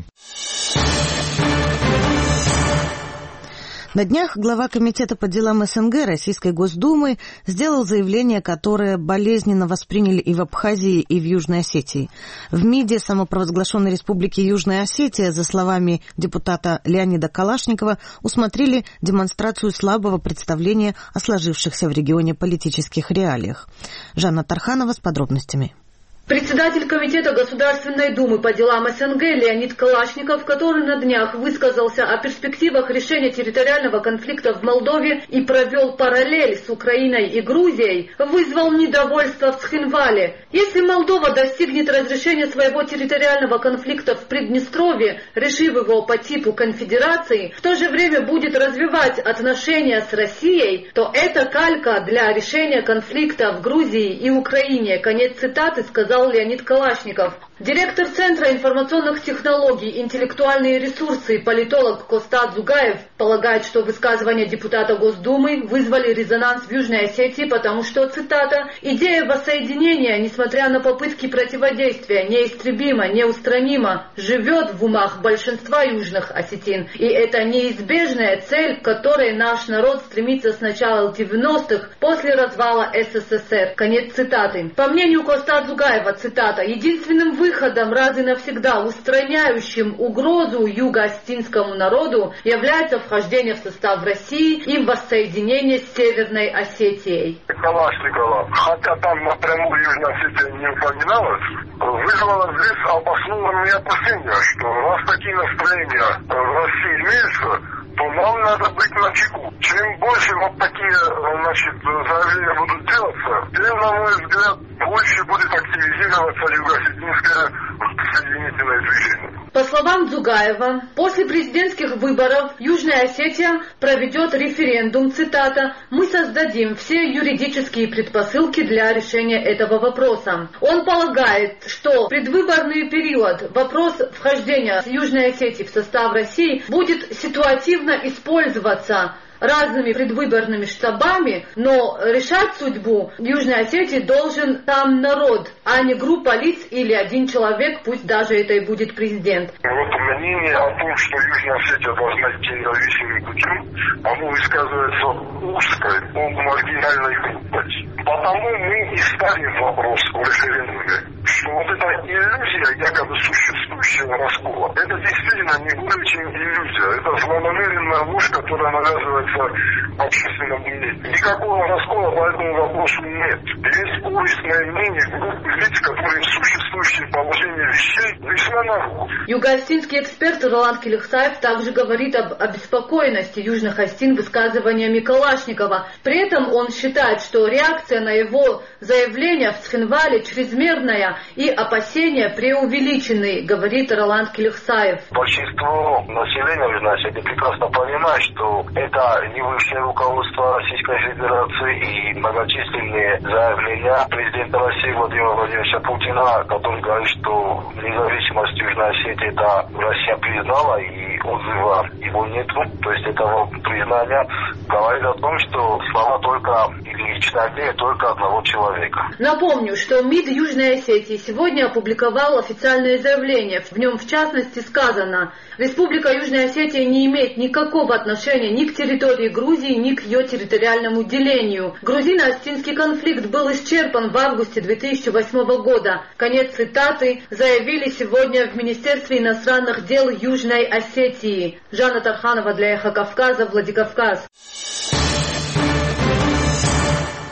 На днях глава Комитета по делам СНГ Российской Госдумы сделал заявление, которое болезненно восприняли и в Абхазии, и в Южной Осетии. В МИДе самопровозглашенной Республики Южная Осетия, за словами депутата Леонида Калашникова, усмотрели демонстрацию слабого представления о сложившихся в регионе политических реалиях. Жанна Тарханова с подробностями. Председатель Комитета Государственной Думы по делам СНГ Леонид Калашников, который на днях высказался о перспективах решения территориального конфликта в Молдове и провел параллель с Украиной и Грузией, вызвал недовольство в Цхинвале. Если Молдова достигнет разрешения своего территориального конфликта в Приднестровье, решив его по типу конфедерации, в то же время будет развивать отношения с Россией, то это калька для решения конфликта в Грузии и Украине. Конец цитаты сказал Леонид Калашников. Директор Центра информационных технологий, интеллектуальные ресурсы и политолог Костад Зугаев полагает, что высказывания депутата Госдумы вызвали резонанс в Южной Осетии, потому что, цитата, «идея воссоединения, несмотря на попытки противодействия, неистребима, неустранима, живет в умах большинства южных осетин, и это неизбежная цель, к которой наш народ стремится с начала девяностых, после развала СССР». Конец цитаты. По мнению Костад Зугаева, цитата, «единственным выходом раз и навсегда, устраняющим угрозу юго-осетинскому народу, является вхождение в состав России и воссоединение с Северной Осетией». Калашникова, хотя там напрямую Южная Осетия не упоминалась, вызвало здесь обоснованные опасения, что раз такие настроения в России имеются, то нам надо быть начеку. Чем больше вот такие, значит, заявления будут делаться, тем, на мой взгляд, больше будет активизироваться юго-осетинское соединительное движение. По словам Зугаева, после президентских выборов Южная Осетия проведет референдум, цитата, «Мы создадим все юридические предпосылки для решения этого вопроса». Он полагает, что в предвыборный период вопрос вхождения Южной Осетии в состав России будет ситуативно использоваться разными предвыборными штабами, но решать судьбу Южной Осетии должен сам народ, а не группа лиц или один человек, пусть даже это и будет президент. Вот мнение о том, что Южная Осетия должна идти независимым путем, оно высказывается узкой, маргинальной группой. Потому мы и ставим вопрос о референдуме, что вот эта иллюзия якобы существующего раскола, это действительно не более чем иллюзия, это злонамеренная ложь, которая навязывается общественному мнению. Никакого раскола по этому вопросу нет. Есть корыстное мнение группы лиц, которые в существующем положении вещей весьма народ. Юго-осетинский эксперт Роланд Келихсаев также говорит об обеспокоенности южных осетин высказываниями Калашникова. При этом он считает, что реакция на его заявление в Цхинвале чрезмерная и опасения преувеличены, говорит Роланд Келихсаев. Большинство населения Южной Осетии прекрасно понимает, что это не высшее руководство Российской Федерации и многочисленные заявления президента России Владимира Владимировича Путина, который говорит, что независимость Южной Осетии это Россия признала и отзыва его нету. То есть этого признания говорит о том, что слова только или личное мнение только одного человека. Напомню, что МИД Южной Осетии сегодня опубликовал официальное заявление. В нем в частности сказано: Республика Южная Осетия не имеет никакого отношения ни к территории Грузии, ни к ее территориальному делению. Грузино-осетинский конфликт был исчерпан в августе две тысячи восьмого года. Конец цитаты заявили сегодня в Министерстве иностранных дел Южной Осетии. Жанна Тарханова для «Эхо Кавказа», Владикавказ.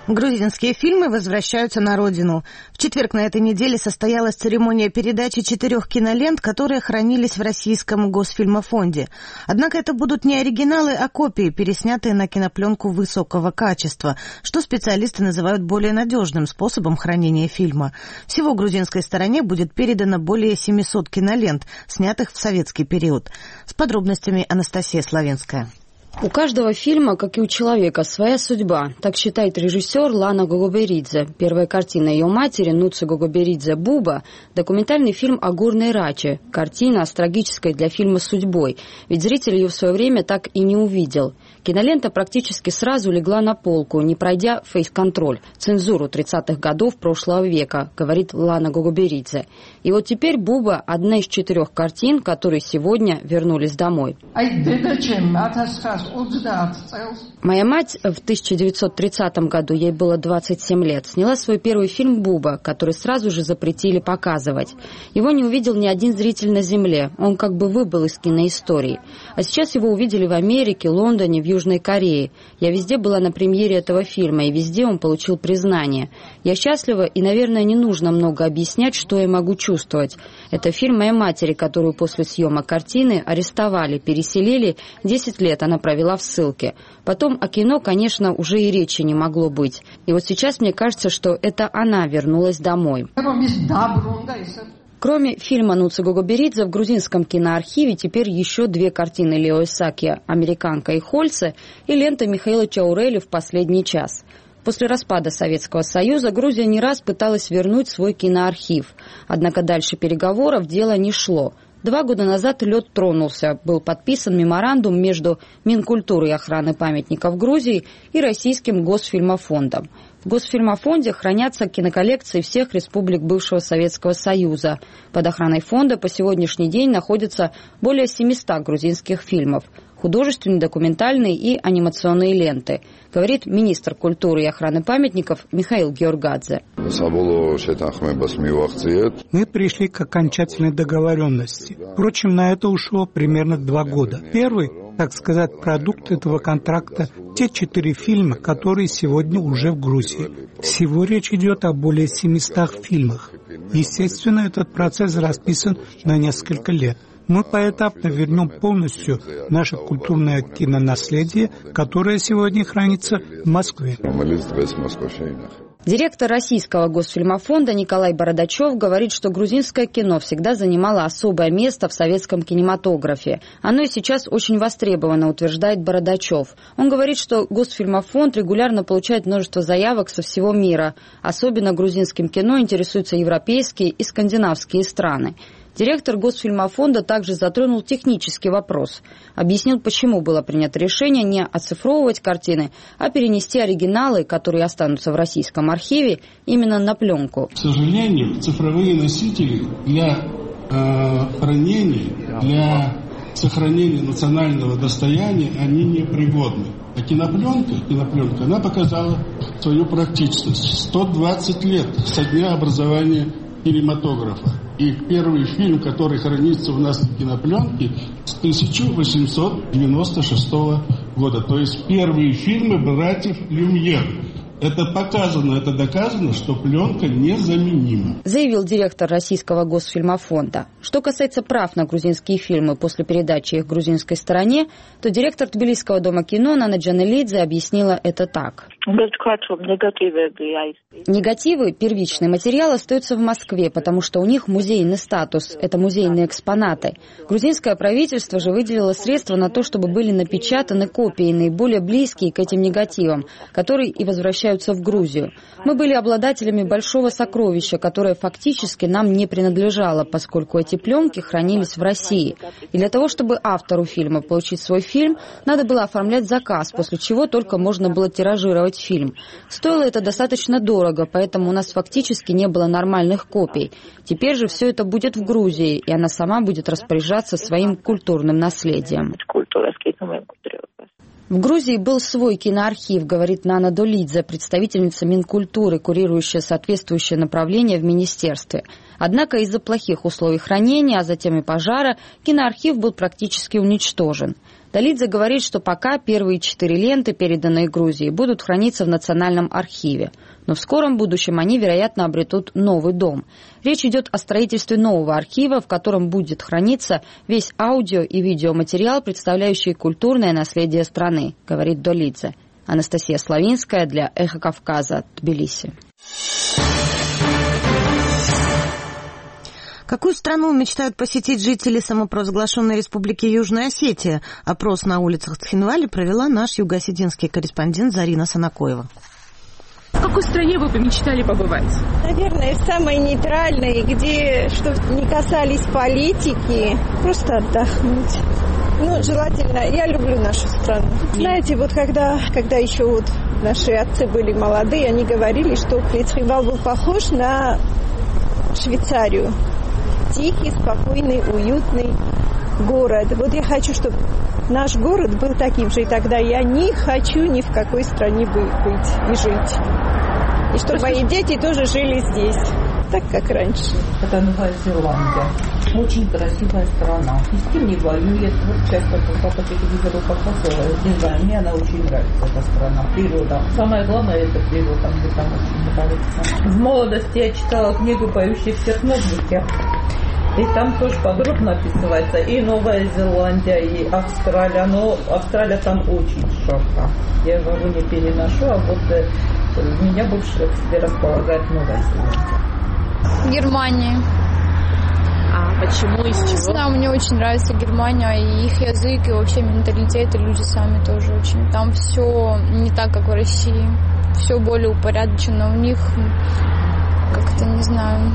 Грузинские фильмы возвращаются на родину. В четверг на этой неделе состоялась церемония передачи четырех кинолент, которые хранились в Российском Госфильмофонде. Однако это будут не оригиналы, а копии, переснятые на кинопленку высокого качества, что специалисты называют более надежным способом хранения фильма. Всего грузинской стороне будет передано более семисот кинолент, снятых в советский период. С подробностями Анастасия Славенская. У каждого фильма, как и у человека, своя судьба. Так считает режиссер Лана Гогоберидзе. Первая картина ее матери, Нуци Гогоберидзе «Буба», документальный фильм о горной Раче. Картина с трагической для фильма судьбой, ведь зритель ее в свое время так и не увидел. Кинолента практически сразу легла на полку, не пройдя фейс-контроль, цензуру тридцатых годов прошлого века, говорит Лана Гогоберидзе. И вот теперь «Буба» – одна из четырех картин, которые сегодня вернулись домой. Моя мать в тысяча девятьсот тридцатом году, ей было двадцать семь лет, сняла свой первый фильм «Буба», который сразу же запретили показывать. Его не увидел ни один зритель на земле, он как бы выбыл из киноистории. А сейчас его увидели в Америке, Лондоне, в Южной Корее. Я везде была на премьере этого фильма, и везде он получил признание. Я счастлива, и, наверное, не нужно много объяснять, что я могу чувствовать. Это фильм моей матери, которую после съемок картины арестовали, переселили, десять лет она провела в ссылке. Потом о кино, конечно, уже и речи не могло быть. И вот сейчас мне кажется, что это она вернулась домой. Кроме фильма Нуци Гогоберидзе, в грузинском киноархиве теперь еще две картины Лео Исаакия «Американка» и «Хольце» и лента Михаила Чаурели «В последний час». После распада Советского Союза Грузия не раз пыталась вернуть свой киноархив. Однако дальше переговоров дело не шло. Два года назад лед тронулся. Был подписан меморандум между Минкультурой и охраны памятников Грузии и Российским Госфильмофондом. В Госфильмофонде хранятся киноколлекции всех республик бывшего Советского Союза. Под охраной фонда по сегодняшний день находится более семисот грузинских фильмов. Художественные, документальные и анимационные ленты, говорит министр культуры и охраны памятников Михаил Георгадзе. Мы пришли к окончательной договоренности. Впрочем, на это ушло примерно два года. Первый, так сказать, продукт этого контракта – те четыре фильма, которые сегодня уже в Грузии. Всего речь идет о более семистах фильмах. Естественно, этот процесс расписан на несколько лет. Мы поэтапно вернем полностью наше культурное кинонаследие, которое сегодня хранится в Москве. Директор Российского Госфильмофонда Николай Бородачев говорит, что грузинское кино всегда занимало особое место в советском кинематографе. Оно и сейчас очень востребовано, утверждает Бородачев. Он говорит, что Госфильмофонд регулярно получает множество заявок со всего мира. Особенно грузинским кино интересуются европейские и скандинавские страны. Директор Госфильмофонда также затронул технический вопрос. Объяснил, почему было принято решение не оцифровывать картины, а перенести оригиналы, которые останутся в российском архиве, именно на пленку. К сожалению, цифровые носители для э, хранения, для сохранения национального достояния, они непригодны. А кинопленка, кинопленка, она показала свою практичность. сто двадцать лет со дня образования кинематографа. И первый фильм, который хранится у нас на кинопленке, с тысяча восемьсот девяносто шестого года. То есть первые фильмы братьев Люмьер. Это показано, это доказано, что пленка незаменима. Заявил директор Российского Госфильмофонда. Что касается прав на грузинские фильмы после передачи их грузинской стороне, то директор Тбилисского дома кино Нана Джанелидзе объяснила это так. Негативы, первичный материал остаются в Москве, потому что у них музейный статус, это музейные экспонаты. Грузинское правительство же выделило средства на то, чтобы были напечатаны копии, наиболее близкие к этим негативам, которые и возвращаются в Грузию. Мы были обладателями большого сокровища, которое фактически нам не принадлежало, поскольку эти пленки хранились в России. И для того, чтобы автору фильма получить свой фильм, надо было оформлять заказ, после чего только можно было тиражировать фильм. Стоило это достаточно дорого, поэтому у нас фактически не было нормальных копий. Теперь же все это будет в Грузии, и она сама будет распоряжаться своим культурным наследием. В Грузии был свой киноархив, говорит Нана Долидзе, представительница Минкультуры, курирующая соответствующее направление в министерстве. Однако из-за плохих условий хранения, а затем и пожара, киноархив был практически уничтожен. Долидзе говорит, что пока первые четыре ленты, переданные Грузии, будут храниться в Национальном архиве, но в скором будущем они, вероятно, обретут новый дом. Речь идет о строительстве нового архива, в котором будет храниться весь аудио- и видеоматериал, представляющий культурное наследие страны, говорит Долидзе. Анастасия Славинская для «Эхо Кавказа», Тбилиси. Какую страну мечтают посетить жители самопровозглашенной республики Южная Осетия? Опрос на улицах Цхинвали провела наш юго-осетинский корреспондент Зарина Санакоева. В какой стране вы бы мечтали побывать? Наверное, в самой нейтральной, где, что не касались политики, просто отдохнуть. Ну, желательно, я люблю нашу страну. Знаете, вот когда, когда еще вот наши отцы были молодые, они говорили, что Цхинвал был похож на Швейцарию. Тихий, спокойный, уютный город. Вот я хочу, чтобы наш город был таким же, и тогда я не хочу ни в какой стране быть и жить. И чтобы мои дети тоже жили здесь, так как раньше. Это Новая Зеландия. Очень красивая страна. Ни с кем не воюет. Вот часто по телевизору показывают. Не знаю, мне она очень нравится, эта страна. Природа. Самое главное, это природа. Мне там очень нравится. В молодости я читала книгу «Поющих в Технобуке». И там тоже подробно описывается и Новая Зеландия, и Австралия. Но Австралия там очень жарко. Я его не переношу, а вот меня больше к себе располагает Новая Зеландия. Германия. А почему и с чего? Не знаю, мне очень нравится Германия, и их язык, и вообще менталитет, и люди сами тоже очень. Там все не так, как в России. Все более упорядочено. У них как-то, не знаю...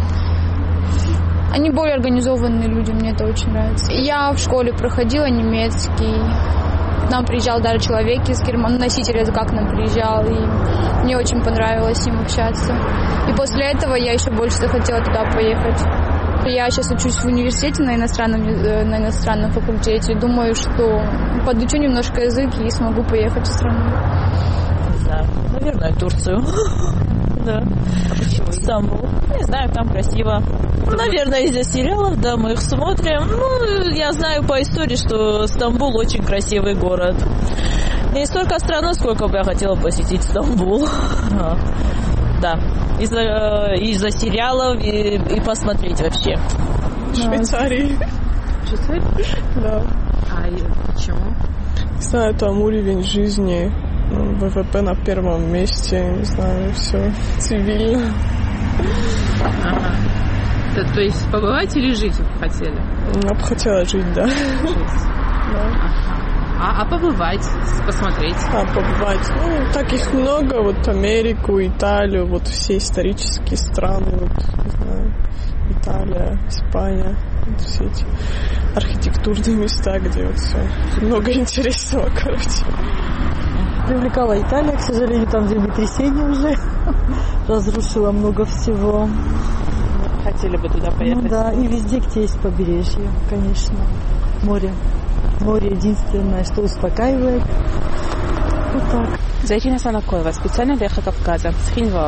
Они более организованные люди, мне это очень нравится. Я в школе проходила немецкий. К нам приезжал даже человек из Германии, носитель языка к нам приезжал, и мне очень понравилось с ним общаться. И после этого я еще больше захотела туда поехать. Я сейчас учусь в университете на иностранном, на иностранном факультете. Думаю, что подучу немножко язык и смогу поехать в страну. Не знаю, наверное, Турцию. Да. А почему? Стамбул. Не знаю, там красиво. Наверное, из-за сериалов, да, мы их смотрим. Ну, я знаю по истории, что Стамбул очень красивый город. Не столько страну, сколько бы я хотела посетить Стамбул. Да. Из-за, из-за сериалов и, и посмотреть вообще. Швейцарии. Швейцарии? Да. А почему? Не знаю, там уровень жизни, ВВП на первом месте, не знаю, все цивильно. Ага. То, то есть побывать или жить вы хотели? Я бы хотела жить, да. Жить. Да. Ага. А, а побывать, посмотреть? А, побывать. Ну, таких много. Вот Америку, Италию, вот все исторические страны, вот, не знаю, Италия, Испания, вот все эти архитектурные места, где вот все много интересного, короче. Привлекала Италия, к сожалению, там землетрясение уже разрушило много всего. Хотели бы туда поехать? Ну да, и везде, где есть побережье, конечно, море. Море единственное, что успокаивает. Вот так. Зарина Санакоева, специально для «Эхо Кавказа», Цхинвал.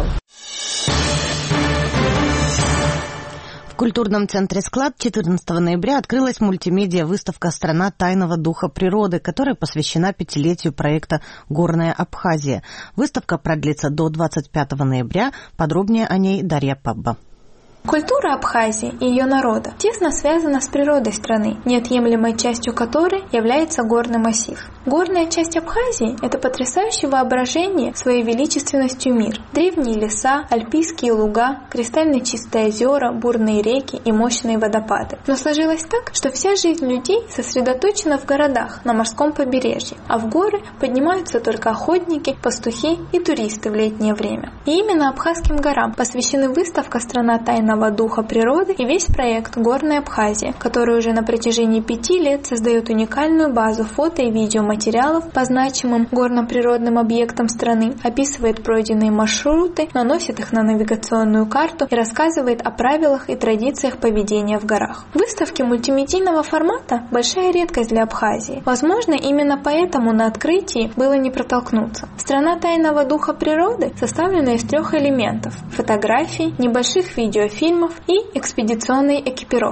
В культурном центре «Склад» четырнадцатого ноября открылась мультимедиа-выставка «Страна тайного духа природы», которая посвящена пятилетию проекта «Горная Абхазия». Выставка продлится до двадцать пятого ноября. Подробнее о ней Дарья Пабба. Культура Абхазии и ее народа тесно связана с природой страны, неотъемлемой частью которой является горный массив. Горная часть Абхазии – это потрясающее воображение своей величественностью мир. Древние леса, альпийские луга, кристально чистые озера, бурные реки и мощные водопады. Но сложилось так, что вся жизнь людей сосредоточена в городах на морском побережье, а в горы поднимаются только охотники, пастухи и туристы в летнее время. И именно Абхазским горам посвящены выставка «Страна тайного духа природы» и весь проект «Горная Абхазия», который уже на протяжении пяти лет создает уникальную базу фото и видеоматериалов по значимым горно-природным объектам страны, описывает пройденные маршруты, наносит их на навигационную карту и рассказывает о правилах и традициях поведения в горах. Выставки мультимедийного формата – большая редкость для Абхазии. Возможно, именно поэтому на открытии было не протолкнуться. «Страна тайного духа природы» составлена из трех элементов – фотографий, небольших видеофильмов и экспедиционной экипировки.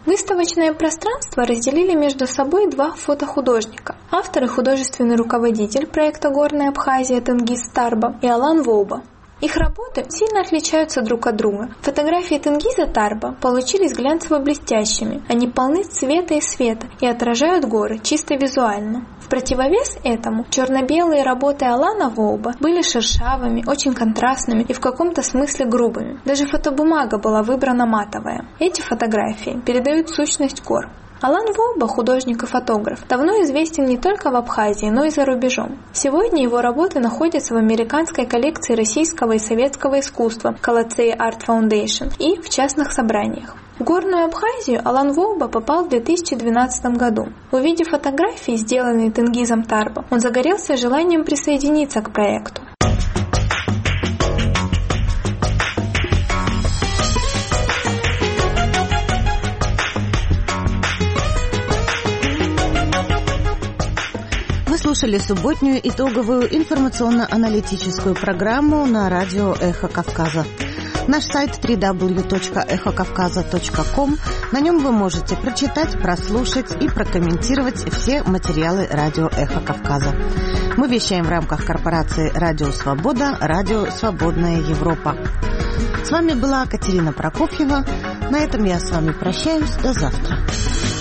Выставочное пространство разделили между собой два фотохудожника. Автор и художественный руководитель проекта «Горная Абхазия» Тенгиз Тарба и Алан Воуба. Их работы сильно отличаются друг от друга. Фотографии Тенгиза Тарба получились глянцево-блестящими. Они полны цвета и света и отражают горы чисто визуально. В противовес этому черно-белые работы Алана Воуба были шершавыми, очень контрастными и в каком-то смысле грубыми. Даже фотобумага была выбрана матовая. Эти фотографии передают сущность гор. Алан Воуба, художник и фотограф, давно известен не только в Абхазии, но и за рубежом. Сегодня его работы находятся в американской коллекции российского и советского искусства Колоцей Art Foundation и в частных собраниях. В Горную Абхазию Алан Воуба попал в две тысячи двенадцатом году. Увидев фотографии, сделанные Тенгизом Тарба, он загорелся желанием присоединиться к проекту. Слушали субботнюю итоговую информационно-аналитическую программу на радио «Эхо Кавказа». Наш сайт дабл ю дабл ю дабл ю точка эхо кавказа точка ком. На нем вы можете прочитать, прослушать и прокомментировать все материалы радио «Эхо Кавказа». Мы вещаем в рамках корпорации «Радио Свобода», «Радио Свободная Европа». С вами была Катерина Прокофьева. На этом я с вами прощаюсь. До завтра.